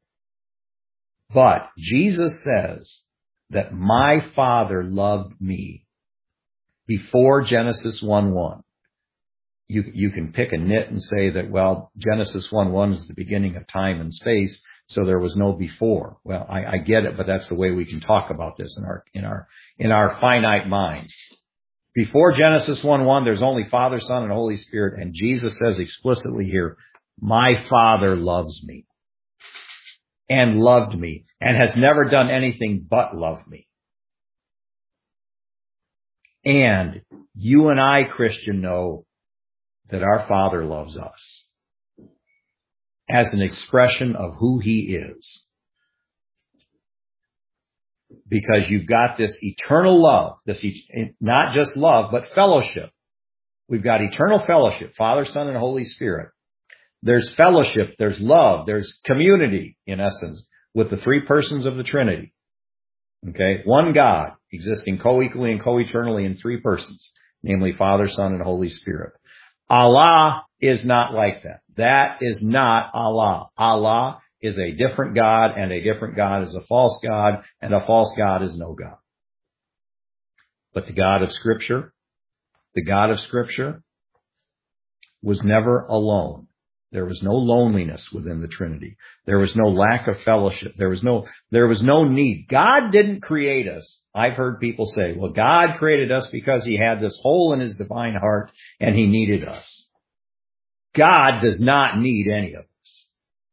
But Jesus says that my Father loved me before Genesis one one. You, you can pick a nit and say that, well, Genesis one one is the beginning of time and space, so there was no before. Well, I, I get it, but that's the way we can talk about this in our, in our, in our finite minds. Before Genesis one one, there's only Father, Son, and Holy Spirit, and Jesus says explicitly here, my Father loves me and loved me and has never done anything but love me. And you and I, Christian, know that our Father loves us as an expression of who he is. Because you've got this eternal love, this e- not just love, but fellowship. We've got eternal fellowship, Father, Son, and Holy Spirit. There's fellowship, there's love, there's community, in essence, with the three persons of the Trinity. Okay? One God, existing co-equally and co-eternally in three persons, namely Father, Son, and Holy Spirit. Allah is not like that. That is not Allah. Allah is a different God, and a different God is a false God, and a false God is no God. But the God of Scripture, the God of Scripture was never alone. There was no loneliness within the Trinity. There was no lack of fellowship. There was no, there was no need. God didn't create us. I've heard people say, well, God created us because he had this hole in his divine heart and he needed us. God does not need any of us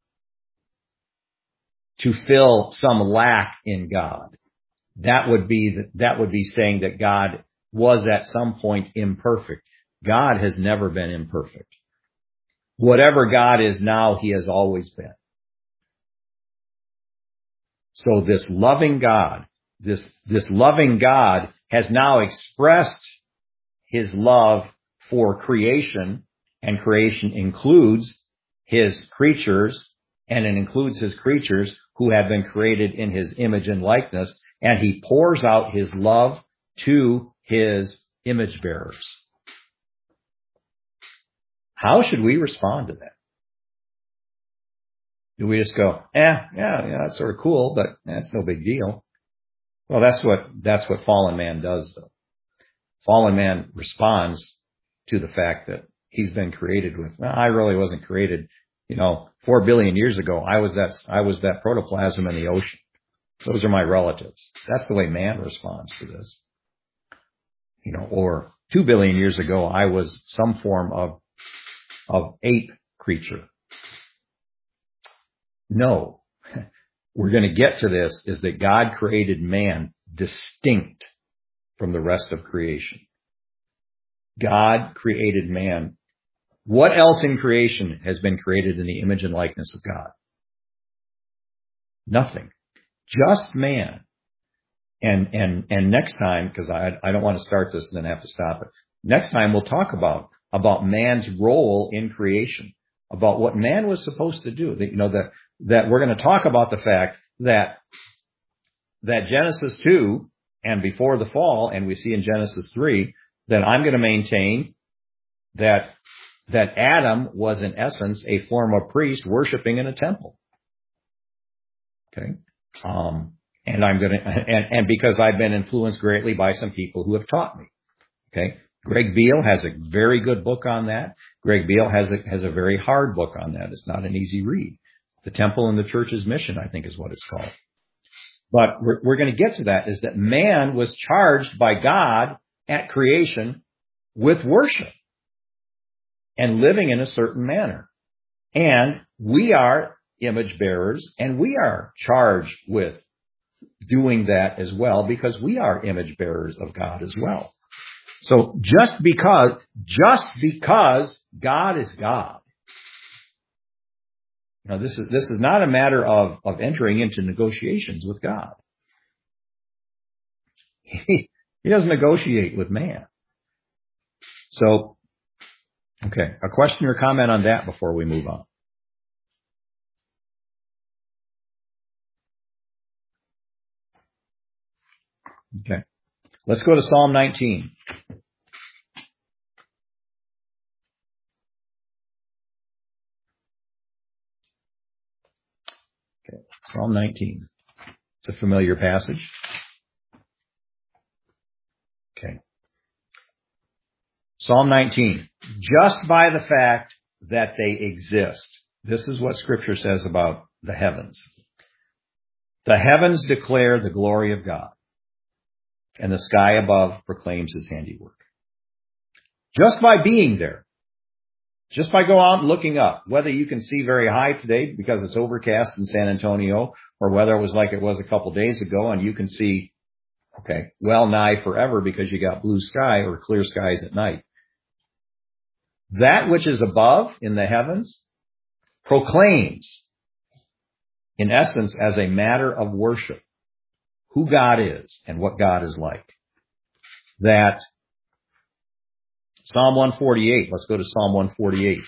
to fill some lack in God. That would be, that would be saying that God was at some point imperfect. God has never been imperfect. Whatever God is now, he has always been. So this loving God, this, this loving God has now expressed his love for creation, and creation includes his creatures, and it includes his creatures who have been created in his image and likeness, and he pours out his love to his image bearers. How should we respond to that? Do we just go, eh, yeah, yeah, that's sort of cool, but that's no big deal? Well, that's what, that's what fallen man does, though. Fallen man responds to the fact that he's been created with, well, I really wasn't created, you know, four billion years ago. I was that, I was that protoplasm in the ocean. Those are my relatives. That's the way man responds to this. You know, or two billion years ago, I was some form of, of ape creature. No, we're going to get to this, is that God created man distinct from the rest of creation. God created man. What else in creation has been created in the image and likeness of God? Nothing. Just man. And, and, and next time, because I, I don't want to start this and then have to stop it. Next time we'll talk about, about man's role in creation, about what man was supposed to do. That, you know, that, that we're going to talk about the fact that, that Genesis two and before the fall, and we see in Genesis three, that I'm going to maintain that, that Adam was in essence a form of priest worshiping in a temple. Okay. Um, and I'm going to, and, and because I've been influenced greatly by some people who have taught me. Okay. Greg Beale has a very good book on that. Greg Beale has a, has a very hard book on that. It's not an easy read. The Temple and the Church's Mission, I think, is what it's called. But we're, we're going to get to that, is that man was charged by God at creation with worship and living in a certain manner. And we are image bearers, and we are charged with doing that as well, because we are image bearers of God as well. So just because, just because God is God, you know, this is, this is not a matter of, of entering into negotiations with God. He, he doesn't negotiate with man. So, okay, a question or comment on that before we move on. Okay, let's go to Psalm nineteen. Okay, Psalm nineteen. It's a familiar passage. Okay. Psalm nineteen. Just by the fact that they exist. This is what Scripture says about the heavens. The heavens declare the glory of God, and the sky above proclaims his handiwork. Just by being there, just by going out and looking up, whether you can see very high today because it's overcast in San Antonio, or whether it was like it was a couple days ago and you can see, okay, well nigh forever because you got blue sky or clear skies at night. That which is above in the heavens proclaims, in essence, as a matter of worship, who God is and what God is like. That Psalm one forty-eight, let's go to Psalm one forty-eight.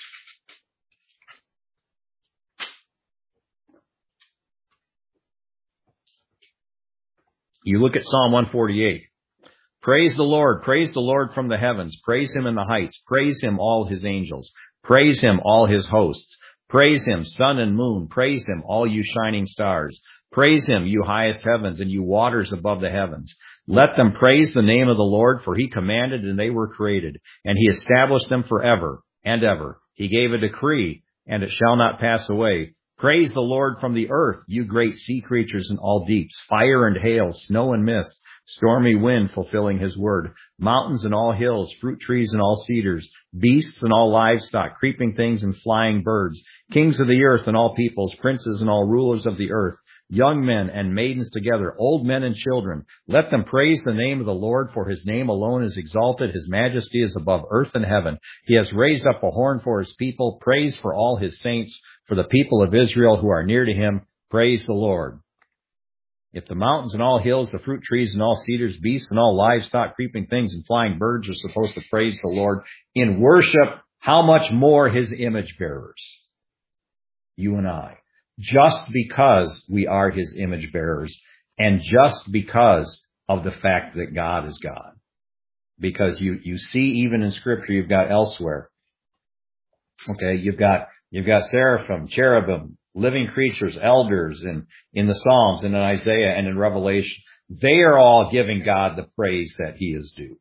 You look at Psalm one forty-eight. Praise the Lord, praise the Lord from the heavens, praise him in the heights, praise him all his angels, praise him all his hosts, praise him sun and moon, praise him all you shining stars, praise him you highest heavens and you waters above the heavens. Let them praise the name of the Lord, for he commanded and they were created, and he established them forever and ever. He gave a decree, and it shall not pass away. Praise the Lord from the earth, you great sea creatures in all deeps, fire and hail, snow and mist, stormy wind fulfilling his word, mountains and all hills, fruit trees and all cedars, beasts and all livestock, creeping things and flying birds, kings of the earth and all peoples, princes and all rulers of the earth. young men and maidens together, old men and children. Let them praise the name of the Lord, for his name alone is exalted. His majesty is above earth and heaven. He has raised up a horn for his people. Praise for all his saints, for the people of Israel who are near to him. Praise the Lord. If the mountains and all hills, the fruit trees and all cedars, beasts and all livestock, creeping things and flying birds are supposed to praise the Lord in worship, how much more his image bearers? You and I. Just because we are his image bearers, and just because of the fact that God is God. Because you, you see even in Scripture, you've got elsewhere. Okay, you've got, you've got seraphim, cherubim, living creatures, elders in, in the Psalms and in Isaiah and in Revelation. They are all giving God the praise that he is due.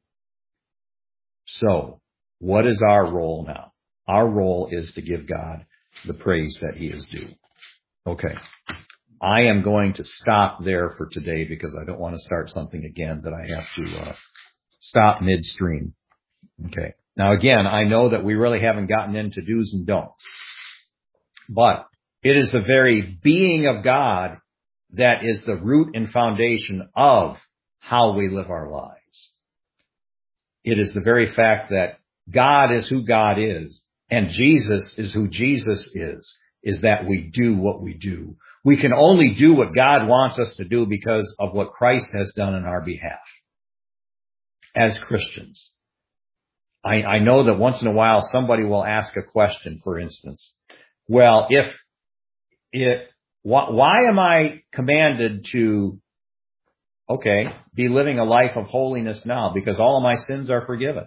So, what is our role now? Our role is to give God the praise that he is due. Okay. I am going to stop there for today because I don't want to start something again that I have to uh, stop midstream. Okay. Now again, I know that we really haven't gotten into do's and don'ts, but it is the very being of God that is the root and foundation of how we live our lives. It is the very fact that God is who God is and Jesus is who Jesus is, is that we do what we do. We can only do what God wants us to do because of what Christ has done in our behalf as Christians. I, I know that once in a while somebody will ask a question, for instance. Well, if it, wh- why am I commanded to, okay, be living a life of holiness now? Because all of my sins are forgiven.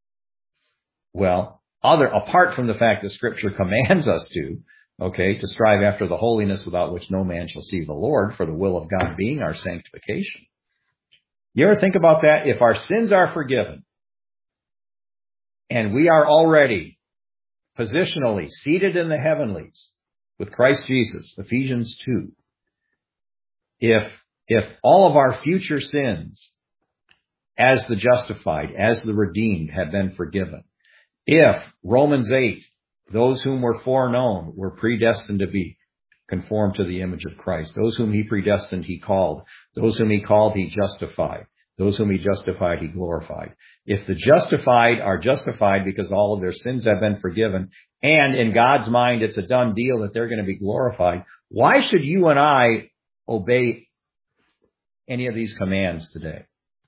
Well, other, apart from the fact that Scripture commands us to, okay, to strive after the holiness without which no man shall see the Lord, for the will of God being our sanctification. You ever think about that? If our sins are forgiven, and we are already positionally seated in the heavenlies with Christ Jesus, Ephesians two, if, if all of our future sins as the justified, as the redeemed have been forgiven, if Romans eight, those whom were foreknown were predestined to be conformed to the image of Christ. Those whom he predestined, he called. Those whom he called, he justified. Those whom he justified, he glorified. If the justified are justified because all of their sins have been forgiven, and in God's mind it's a done deal that they're going to be glorified, why should you and I obey any of these commands today?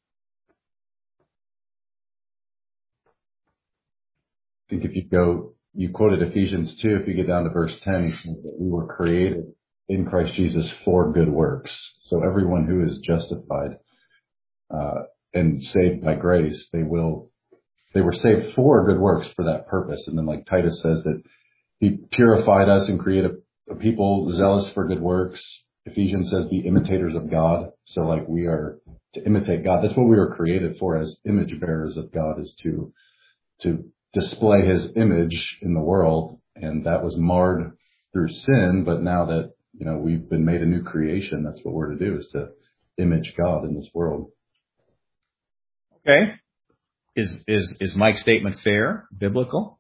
I think if you go, you quoted Ephesians two, if you get down to verse ten, we were created in Christ Jesus for good works. So everyone who is justified uh, and saved by grace, they will, they were saved for good works for that purpose. And then like Titus says that he purified us and created a, a people zealous for good works. Ephesians says be imitators of God. So like we are to imitate God. That's what we were created for as image bearers of God, is to, to display his image in the world. And that was marred through sin. But now that, you know, we've been made a new creation, that's what we're to do, is to image God in this world. Okay. Is, is, is Mike's statement fair, biblical?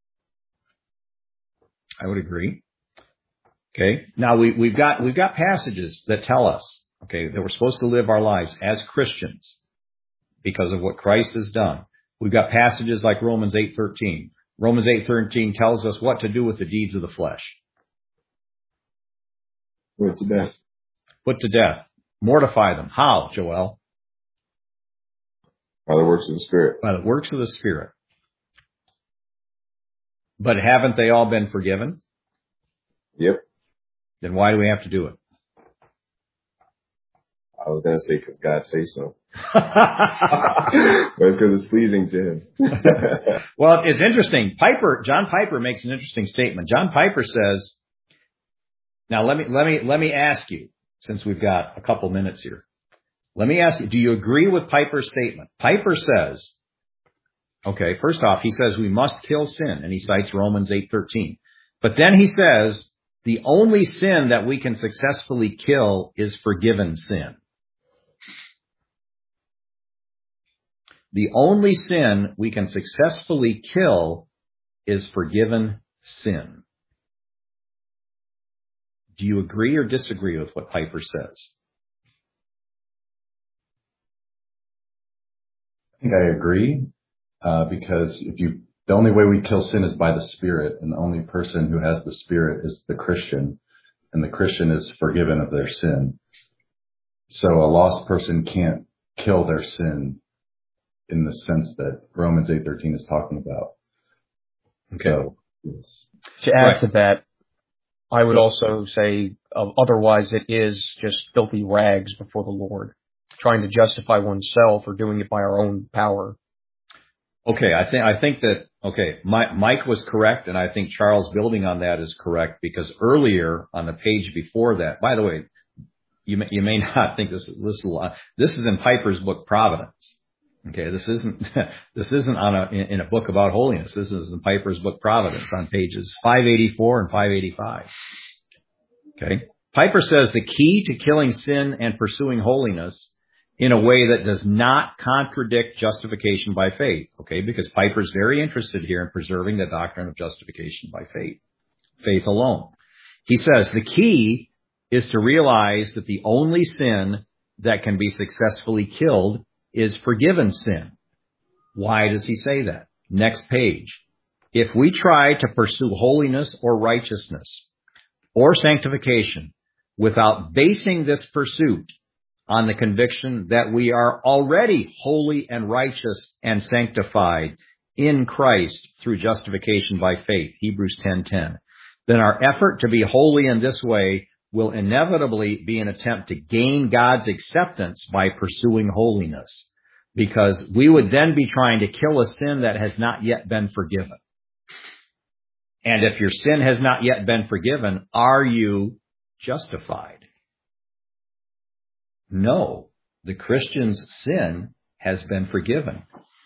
I would agree. Okay. Now we, we've got, we've got passages that tell us, okay, that we're supposed to live our lives as Christians because of what Christ has done. We've got passages like Romans eight thirteen. Romans eight thirteen tells us what to do with the deeds of the flesh. Put to death. Put to death. Mortify them. How, Joel? By the works of the Spirit. By the works of the Spirit. But haven't they all been forgiven? Yep. Then why do we have to do it? I was going to say because God says so. But it's because it's pleasing to him. Well, it's interesting. Piper, John Piper makes an interesting statement. John Piper says, now let me, let me, let me ask you, since we've got a couple minutes here, let me ask you, do you agree with Piper's statement? Piper says, okay, first off, he says we must kill sin, and he cites Romans eight thirteen. But then he says the only sin that we can successfully kill is forgiven sin. The only sin we can successfully kill is forgiven sin. Do you agree or disagree with what Piper says? I think I agree, uh, because if you, the only way we kill sin is by the Spirit, and the only person who has the Spirit is the Christian, and the Christian is forgiven of their sin. So a lost person can't kill their sin in the sense that Romans eight thirteen is talking about. Okay. So, yes. To add Right. to that, I would also say uh, otherwise it is just filthy rags before the Lord, trying to justify oneself or doing it by our own power. Okay, I think I think that okay, My, Mike was correct, and I think Charles building on that is correct, because earlier on the page before that, by the way, you may, you may not think this is this is this is in Piper's book Providence. Okay, this isn't this isn't on a in, in a book about holiness. This is in Piper's book Providence on pages five eighty-four and five eighty-five. Okay, Piper says the key to killing sin and pursuing holiness in a way that does not contradict justification by faith. Okay, because Piper's very interested here in preserving the doctrine of justification by faith, faith alone. He says the key is to realize that the only sin that can be successfully killed is forgiven sin. Why does he say that? Next page. If we try to pursue holiness or righteousness or sanctification without basing this pursuit on the conviction that we are already holy and righteous and sanctified in Christ through justification by faith, Hebrews ten ten, then our effort to be holy in this way will inevitably be an attempt to gain God's acceptance by pursuing holiness, because we would then be trying to kill a sin that has not yet been forgiven. And if your sin has not yet been forgiven, are you justified? No, the Christian's sin has been forgiven.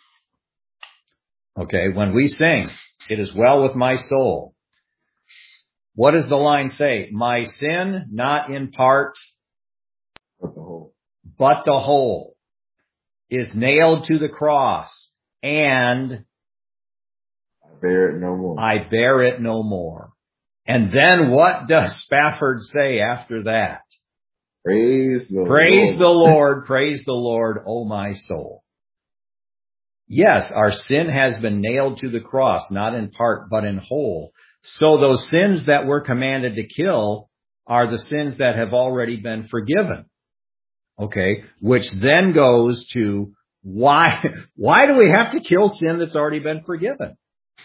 Okay, when we sing, "It is well with my soul," what does the line say? My sin, not in part, But the whole. but the whole, is nailed to the cross, and I bear it no more. I bear it no more. And then what does Spafford say after that? Praise the Praise Lord. the Lord, praise the Lord, O my soul. Yes, our sin has been nailed to the cross, not in part, but in whole. So those sins that we're commanded to kill are the sins that have already been forgiven. Okay, which then goes to why, why do we have to kill sin that's already been forgiven?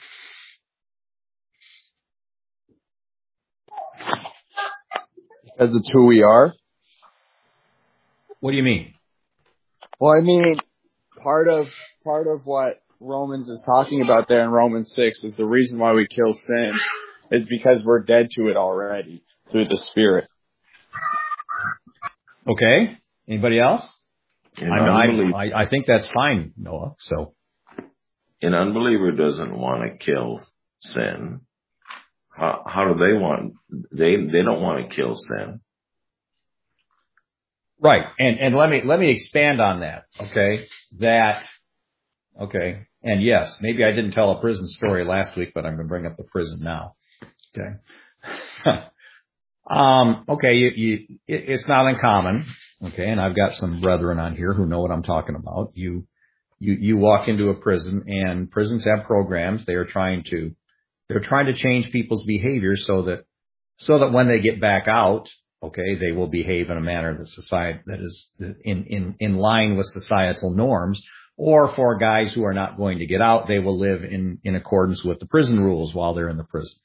Because it's who we are. What do you mean? Well, I mean, part of part of what Romans is talking about there in Romans six is the reason why we kill sin is because we're dead to it already through the Spirit. Okay. Anybody else? An I, I, unbeliever, I, I think that's fine, Noah. So an unbeliever doesn't want to kill sin. How, how do they want? They they don't want to kill sin. right, and and let me let me expand on that. Okay, that okay, and yes, maybe I didn't tell a prison story last week, but I'm going to bring up the prison now. Okay. um. Okay. You you. It, it's not uncommon. Okay, and I've got some brethren on here who know what I'm talking about. You you you walk into a prison, and prisons have programs. They are trying to they're trying to change people's behavior so that so that when they get back out, okay, they will behave in a manner that society that is in in in line with societal norms. Or for guys who are not going to get out, they will live in in accordance with the prison rules while they're in the prison.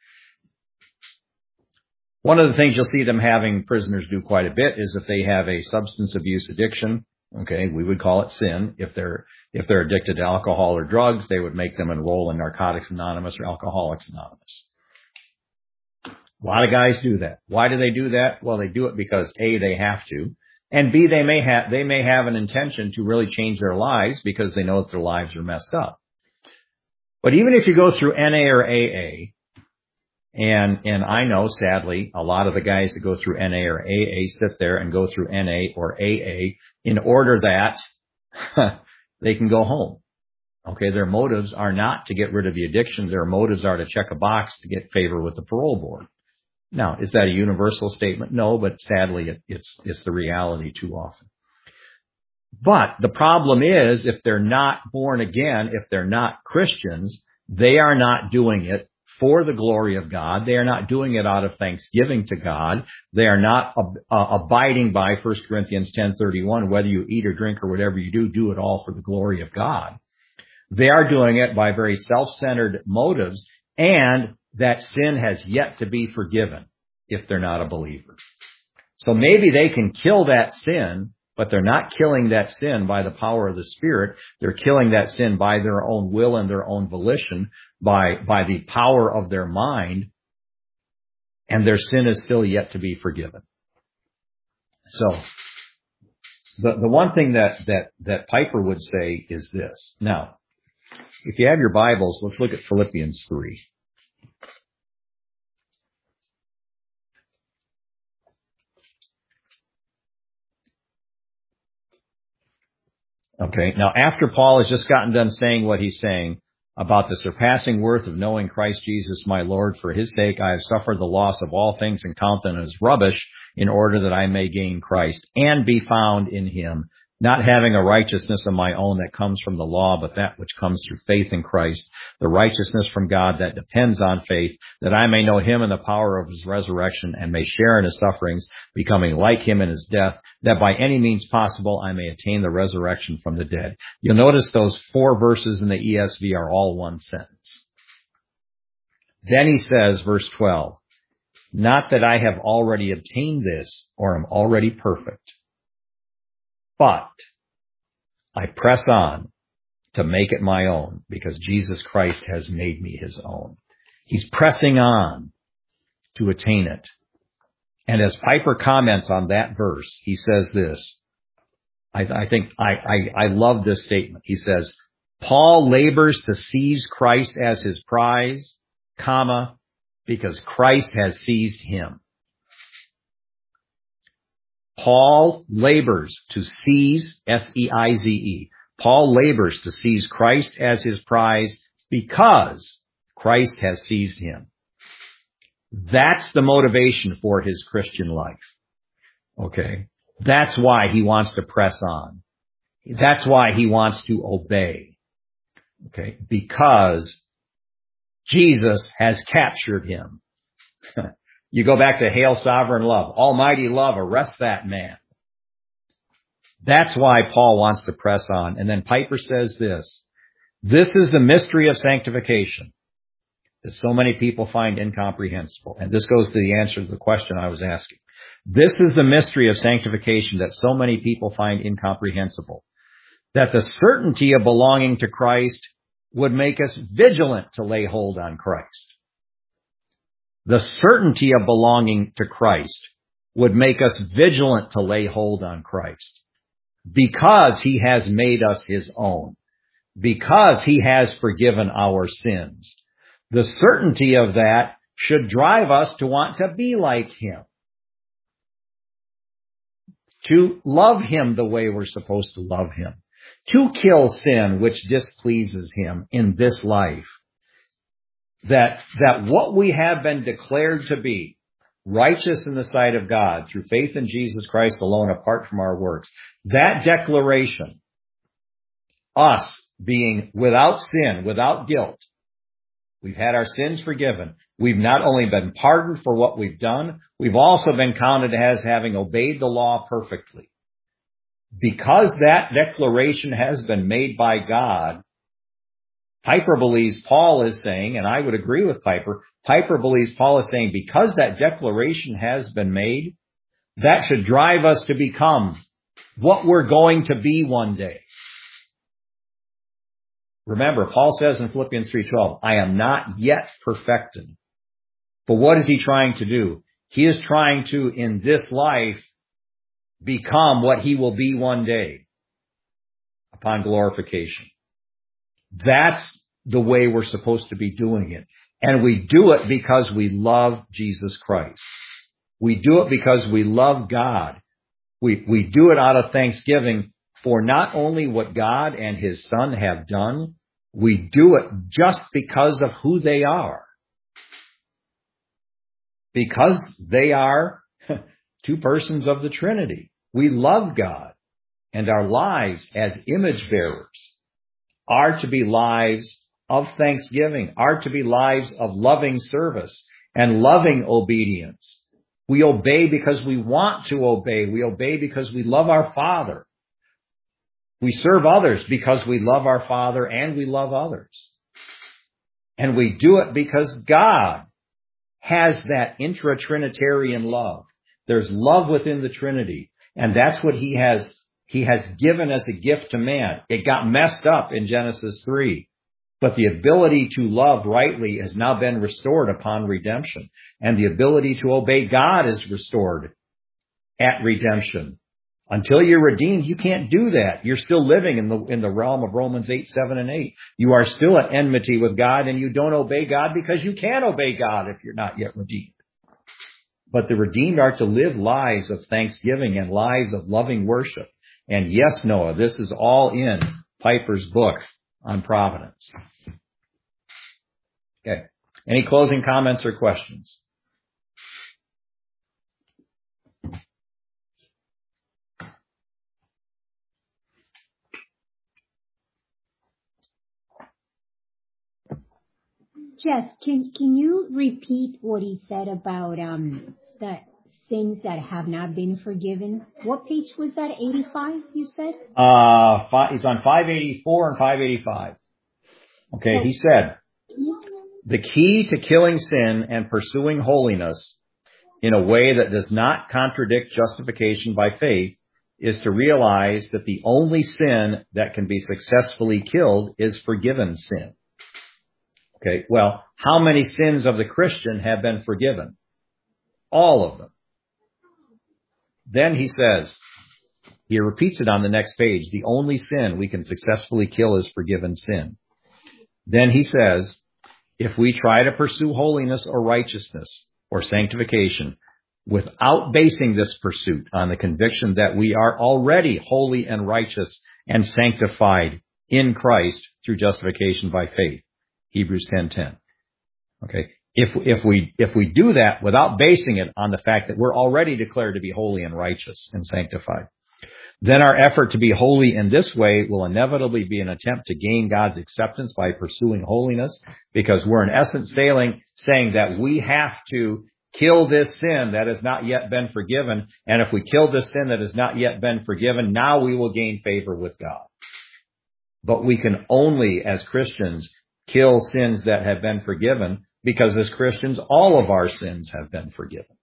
One of the things you'll see them having prisoners do quite a bit is if they have a substance abuse addiction, okay, we would call it sin. If they're, if they're addicted to alcohol or drugs, they would make them enroll in Narcotics Anonymous or Alcoholics Anonymous. A lot of guys do that. Why do they do that? Well, they do it because A, they have to, and B, they may have, they may have an intention to really change their lives because they know that their lives are messed up. But even if you go through N A or A A, And, and I know, sadly, a lot of the guys that go through N A or A A sit there and go through N A or A A in order that they can go home. Okay, their motives are not to get rid of the addiction. Their motives are to check a box to get favor with the parole board. Now, is that a universal statement? No, but sadly, it, it's, it's the reality too often. But the problem is, if they're not born again, if they're not Christians, they are not doing it for the glory of God. They are not doing it out of thanksgiving to God. They are not uh, abiding by First Corinthians ten thirty-one, whether you eat or drink or whatever you do, do it all for the glory of God. They are doing it by very self-centered motives, and that sin has yet to be forgiven if they're not a believer. So maybe they can kill that sin, but they're not killing that sin by the power of the Spirit. They're killing that sin by their own will and their own volition, by, by the power of their mind, and their sin is still yet to be forgiven. So, the, the one thing that, that, that Piper would say is this. Now, if you have your Bibles, let's look at Philippians three. Okay, now after Paul has just gotten done saying what he's saying about the surpassing worth of knowing Christ Jesus my Lord, for his sake I have suffered the loss of all things and count them as rubbish in order that I may gain Christ and be found in him, not having a righteousness of my own that comes from the law, but that which comes through faith in Christ, the righteousness from God that depends on faith, that I may know him in the power of his resurrection and may share in his sufferings, becoming like him in his death, that by any means possible I may attain the resurrection from the dead. You'll notice those four verses in the E S V are all one sentence. Then he says, verse twelve, not that I have already obtained this or am already perfect, but I press on to make it my own because Jesus Christ has made me his own. He's pressing on to attain it. And as Piper comments on that verse, he says this. I, I think I, I, I love this statement. He says, Paul labors to seize Christ as his prize, comma, because Christ has seized him. Paul labors to seize, S E I Z E. Paul labors to seize Christ as his prize because Christ has seized him. That's the motivation for his Christian life. Okay? That's why he wants to press on. That's why he wants to obey. Okay? Because Jesus has captured him. You go back to Hail Sovereign Love. Almighty love, arrest that man. That's why Paul wants to press on. And then Piper says this. This is the mystery of sanctification that so many people find incomprehensible. And this goes to the answer to the question I was asking. This is the mystery of sanctification that so many people find incomprehensible. That the certainty of belonging to Christ would make us vigilant to lay hold on Christ. The certainty of belonging to Christ would make us vigilant to lay hold on Christ because he has made us his own, because he has forgiven our sins. The certainty of that should drive us to want to be like him, to love him the way we're supposed to love him, to kill sin which displeases him in this life. That, that what we have been declared to be, righteous in the sight of God through faith in Jesus Christ alone apart from our works, that declaration, us being without sin, without guilt, we've had our sins forgiven. We've not only been pardoned for what we've done, we've also been counted as having obeyed the law perfectly. Because that declaration has been made by God, Piper believes Paul is saying, and I would agree with Piper, Piper believes Paul is saying because that declaration has been made, that should drive us to become what we're going to be one day. Remember, Paul says in Philippians three twelve, I am not yet perfected. But what is he trying to do? He is trying to, in this life, become what he will be one day upon glorification. That's the way we're supposed to be doing it. And we do it because we love Jesus Christ. We do it because we love God. We, we do it out of thanksgiving for not only what God and his Son have done, we do it just because of who they are. because they are two persons of the Trinity. We love God, and our lives as image bearers are to be lives of thanksgiving, are to be lives of loving service and loving obedience. We obey because we want to obey. We obey because we love our Father. We serve others because we love our Father and we love others. And we do it because God has that intra-Trinitarian love. There's love within the Trinity. And that's what he has, he has given as a gift to man. It got messed up in Genesis three. But the ability to love rightly has now been restored upon redemption. And the ability to obey God is restored at redemption. Until you're redeemed, you can't do that. You're still living in the in the realm of Romans eight, seven, and eight. You are still at enmity with God, and you don't obey God because you can't obey God if you're not yet redeemed. But the redeemed are to live lives of thanksgiving and lives of loving worship. And yes, Noah, this is all in Piper's book on providence. Okay. Any closing comments or questions? Jeff, can can you repeat what he said about um the sins that have not been forgiven? What page was that? eighty-five, you said? Uh, five, he's on five eighty-four and five eighty-five. Okay, he said, the key to killing sin and pursuing holiness in a way that does not contradict justification by faith is to realize that the only sin that can be successfully killed is forgiven sin. Okay, well, how many sins of the Christian have been forgiven? All of them. Then he says, he repeats it on the next page, the only sin we can successfully kill is forgiven sin. Then he says, if we try to pursue holiness or righteousness or sanctification without basing this pursuit on the conviction that we are already holy and righteous and sanctified in Christ through justification by faith, Hebrews ten ten. Okay. If, if we, if we do that without basing it on the fact that we're already declared to be holy and righteous and sanctified, then our effort to be holy in this way will inevitably be an attempt to gain God's acceptance by pursuing holiness, because we're in essence saying, saying that we have to kill this sin that has not yet been forgiven. And if we kill this sin that has not yet been forgiven, now we will gain favor with God. But we can only, as Christians, kill sins that have been forgiven, because as Christians, all of our sins have been forgiven.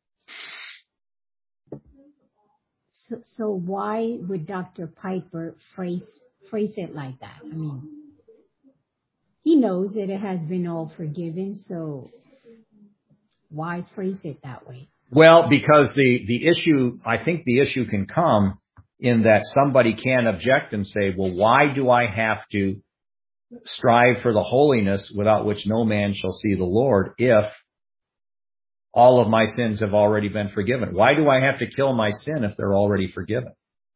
So, so why would Doctor Piper phrase phrase it like that? I mean, he knows that it has been all forgiven, so why phrase it that way? Well, because the, the issue, I think the issue can come in that somebody can object and say, well, why do I have to strive for the holiness without which no man shall see the Lord if all of my sins have already been forgiven? Why do I have to kill my sin if they're already forgiven?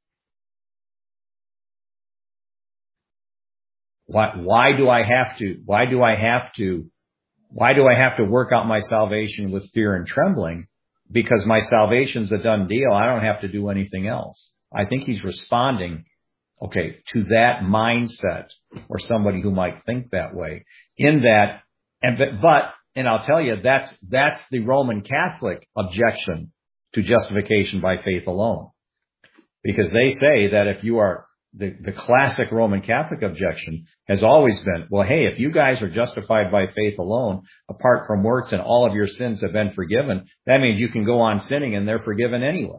Why, why do I have to, why do I have to, why do I have to work out my salvation with fear and trembling? Because my salvation's a done deal. I don't have to do anything else. I think he's responding, okay, to that mindset, or somebody who might think that way, in that, and but, but and I'll tell you, that's that's the Roman Catholic objection to justification by faith alone, because they say that if you are the the classic Roman Catholic objection has always been, well, hey, if you guys are justified by faith alone, apart from works, and all of your sins have been forgiven, that means you can go on sinning and they're forgiven anyway.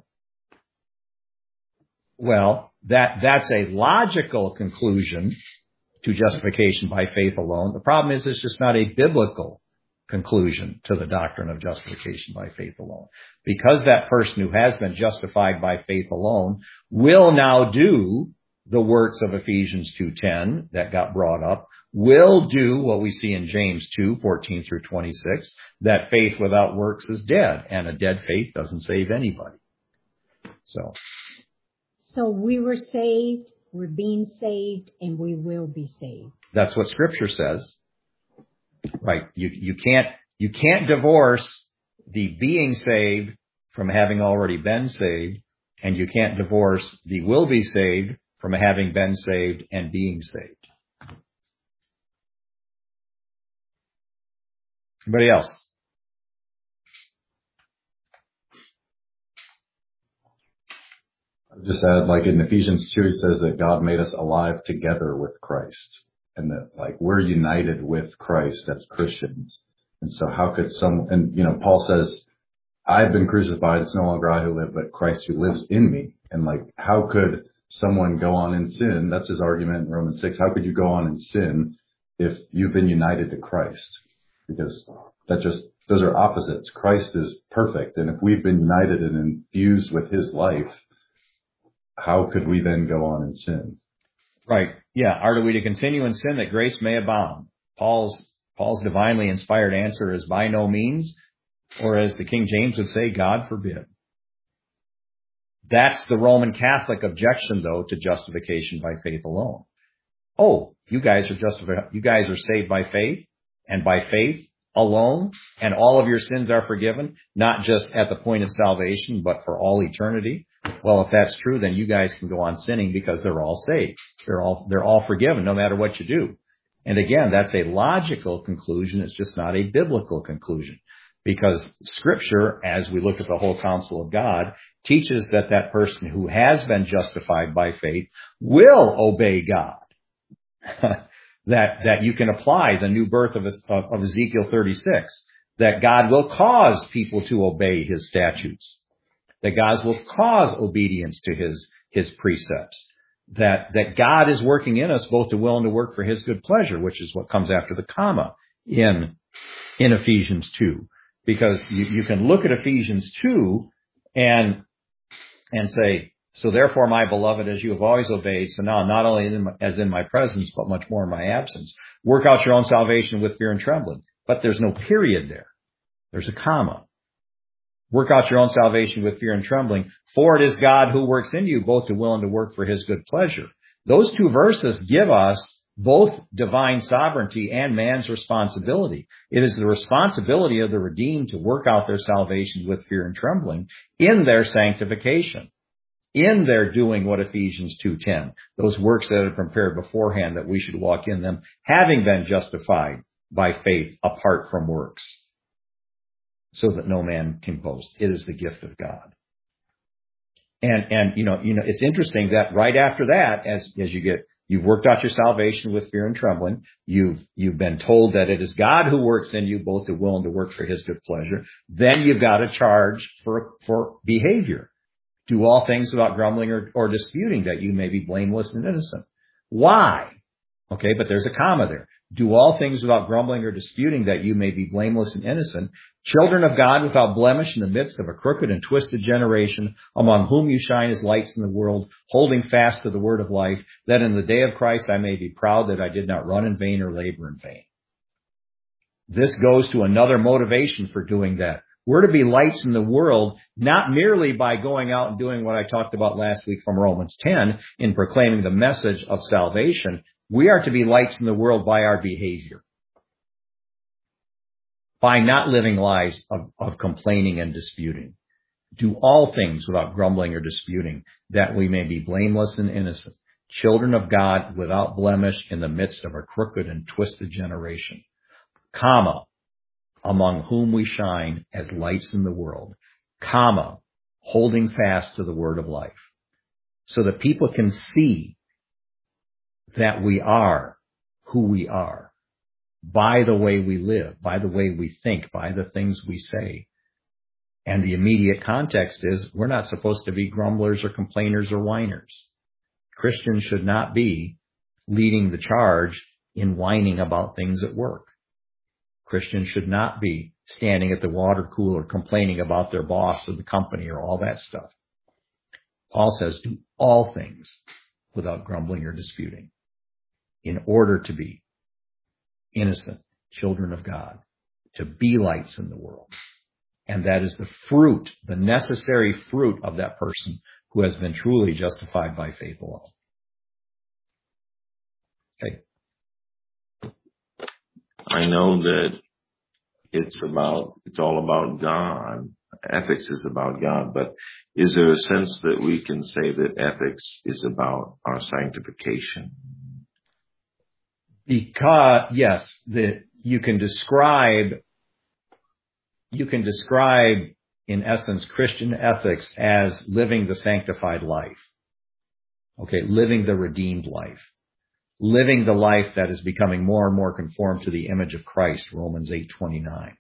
Well, that that's a logical conclusion to justification by faith alone. The problem is it's just not a biblical conclusion to the doctrine of justification by faith alone. Because that person who has been justified by faith alone will now do the works of Ephesians two ten that got brought up, will do what we see in James two fourteen through twenty-six, that faith without works is dead, and a dead faith doesn't save anybody. So... So we were saved, we're being saved, and we will be saved. That's what Scripture says. Right. You you can't you can't divorce the being saved from having already been saved, and you can't divorce the will be saved from having been saved and being saved. Anybody else? I'll just add, like in Ephesians two, it says that God made us alive together with Christ, and that like we're united with Christ as Christians. And so how could some, and you know, Paul says, I've been crucified. It's no longer I who live, but Christ who lives in me. And like, how could someone go on in sin? That's his argument in Romans six. How could you go on in sin if you've been united to Christ? Because that just, those are opposites. Christ is perfect. And if we've been united and infused with his life, how could we then go on in sin? Right. Yeah. Are we to continue in sin that grace may abound? Paul's, Paul's divinely inspired answer is by no means, or as the King James would say, God forbid. That's the Roman Catholic objection, though, to justification by faith alone. Oh, you guys are justified. You guys are saved by faith, and by faith alone, and all of your sins are forgiven, not just at the point of salvation, but for all eternity. Well, if that's true, then you guys can go on sinning because they're all saved. They're all, they're all forgiven no matter what you do. And again, that's a logical conclusion. It's just not a biblical conclusion, because Scripture, as we look at the whole counsel of God, teaches that that person who has been justified by faith will obey God. that, that you can apply the new birth of, of Ezekiel thirty-six, that God will cause people to obey his statutes, that God will cause obedience to his, his precepts, that, that God is working in us both to will and to work for his good pleasure, which is what comes after the comma in, in Ephesians two. Because you, you can look at Ephesians two and, and say, so therefore, my beloved, as you have always obeyed, so now not only in my, as in my presence, but much more in my absence, work out your own salvation with fear and trembling. But there's no period there. There's a comma. Work out your own salvation with fear and trembling, for it is God who works in you both to will and to work for his good pleasure. Those two verses give us both divine sovereignty and man's responsibility. It is the responsibility of the redeemed to work out their salvation with fear and trembling in their sanctification, in their doing what Ephesians two ten, those works that are prepared beforehand, that we should walk in them, having been justified by faith apart from works, so that no man can boast. It is the gift of God. And, and, you know, you know, it's interesting that right after that, as, as you get, you've worked out your salvation with fear and trembling. You've, you've been told that it is God who works in you both to will and to work for his good pleasure. Then you've got a charge for, for behavior. Do all things without grumbling or, or disputing, that you may be blameless and innocent. Why? Okay, but there's a comma there. Do all things without grumbling or disputing, that you may be blameless and innocent, children of God without blemish in the midst of a crooked and twisted generation, among whom you shine as lights in the world, holding fast to the word of life, that in the day of Christ I may be proud that I did not run in vain or labor in vain. This goes to another motivation for doing that. We're to be lights in the world, not merely by going out and doing what I talked about last week from Romans ten in proclaiming the message of salvation. We are to be lights in the world by our behavior, by not living lives of, of complaining and disputing. Do all things without grumbling or disputing, that we may be blameless and innocent, children of God without blemish in the midst of a crooked and twisted generation, comma, among whom we shine as lights in the world, comma, holding fast to the word of life, so that people can see that we are who we are by the way we live, by the way we think, by the things we say. And the immediate context is we're not supposed to be grumblers or complainers or whiners. Christians should not be leading the charge in whining about things at work. Christians should not be standing at the water cooler complaining about their boss or the company or all that stuff. Paul says, do all things without grumbling or disputing, in order to be innocent children of God, to be lights in the world. And that is the fruit, the necessary fruit of that person who has been truly justified by faith alone. Okay. I know that it's about, it's all about God. Ethics is about God, but is there a sense that we can say that ethics is about our sanctification? Because, yes, that you can describe, you can describe, in essence, Christian ethics as living the sanctified life. Okay, living the redeemed life. Living the life that is becoming more and more conformed to the image of Christ, Romans eight twenty-nine.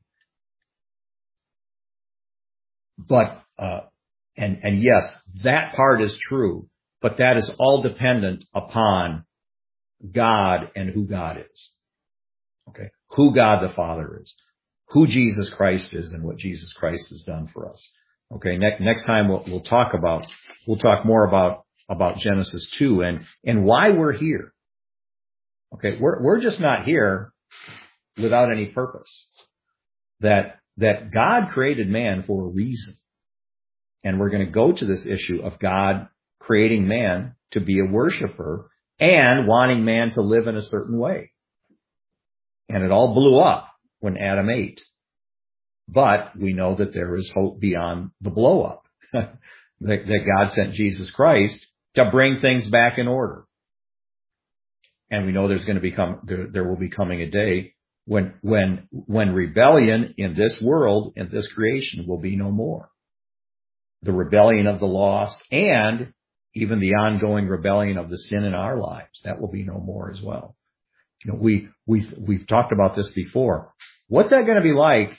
But, uh, and, and yes, that part is true, but that is all dependent upon God and who God is. Okay. Who God the Father is. Who Jesus Christ is and what Jesus Christ has done for us. Okay. Next, next time we'll, we'll talk about, we'll talk more about, about Genesis two and, and why we're here. Okay. We're, we're just not here without any purpose. That, that God created man for a reason. And we're going to go to this issue of God creating man to be a worshiper and wanting man to live in a certain way. And it all blew up when Adam ate. But we know that there is hope beyond the blow up. that, that God sent Jesus Christ to bring things back in order. And we know there's going to become, there, there will be coming a day when, when, when rebellion in this world, in this creation, will be no more. The rebellion of the lost and even the ongoing rebellion of the sin in our lives, that will be no more as well. You know, we, we've, we've talked about this before. What's that going to be like?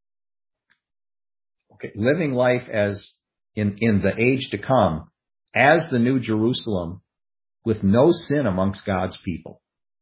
Okay, living life as in, in the age to come as the New Jerusalem with no sin amongst God's people.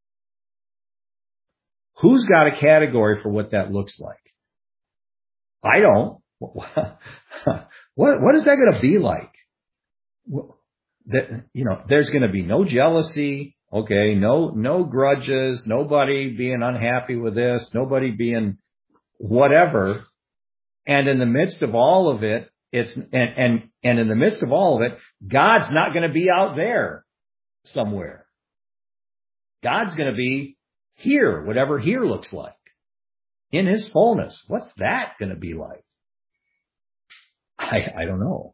Who's got a category for what that looks like? I don't. What, what is that going to be like? That, you know, there's going to be no jealousy. Okay. No, no grudges, nobody being unhappy with this, nobody being whatever. And in the midst of all of it, it's, and, and, and in the midst of all of it, God's not going to be out there somewhere. God's going to be here, whatever here looks like, in his fullness. What's that going to be like? I, I don't know.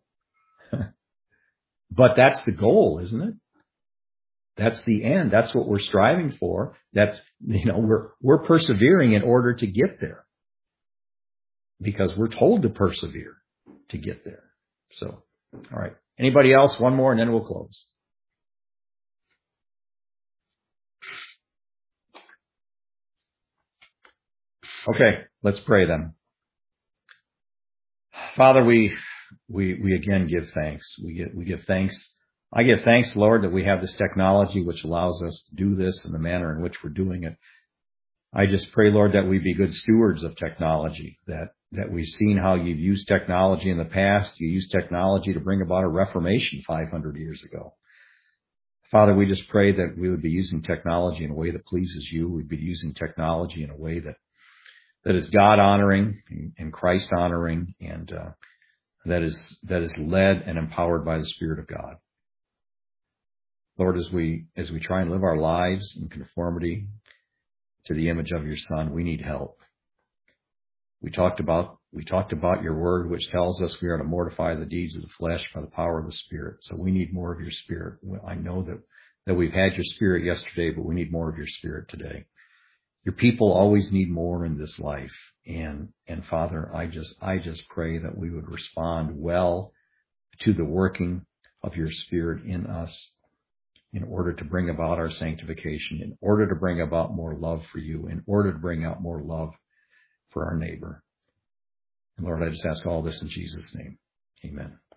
But that's the goal, isn't it? That's the end. That's what we're striving for. That's, you know, we're, we're persevering in order to get there. Because we're told to persevere to get there. So, all right. Anybody else? One more and then we'll close. Okay, let's pray then. Father, we, we, we again give thanks. We give, we give thanks. I give thanks, Lord, that we have this technology which allows us to do this in the manner in which we're doing it. I just pray, Lord, that we be good stewards of technology, that, that we've seen how you've used technology in the past. You used technology to bring about a reformation five hundred years ago. Father, we just pray that we would be using technology in a way that pleases you. We'd be using technology in a way that that is God honoring and Christ honoring, and uh, that is that is led and empowered by the Spirit of God. Lord, as we as we try and live our lives in conformity to the image of your Son, we need help. We talked about we talked about your word, which tells us we are to mortify the deeds of the flesh by the power of the Spirit. So we need more of your Spirit. I know that that we've had your Spirit yesterday, but we need more of your Spirit today. Your people always need more in this life. And, and Father, I just, I just pray that we would respond well to the working of your Spirit in us in order to bring about our sanctification, in order to bring about more love for you, in order to bring out more love for our neighbor. And Lord, I just ask all this in Jesus' name. Amen.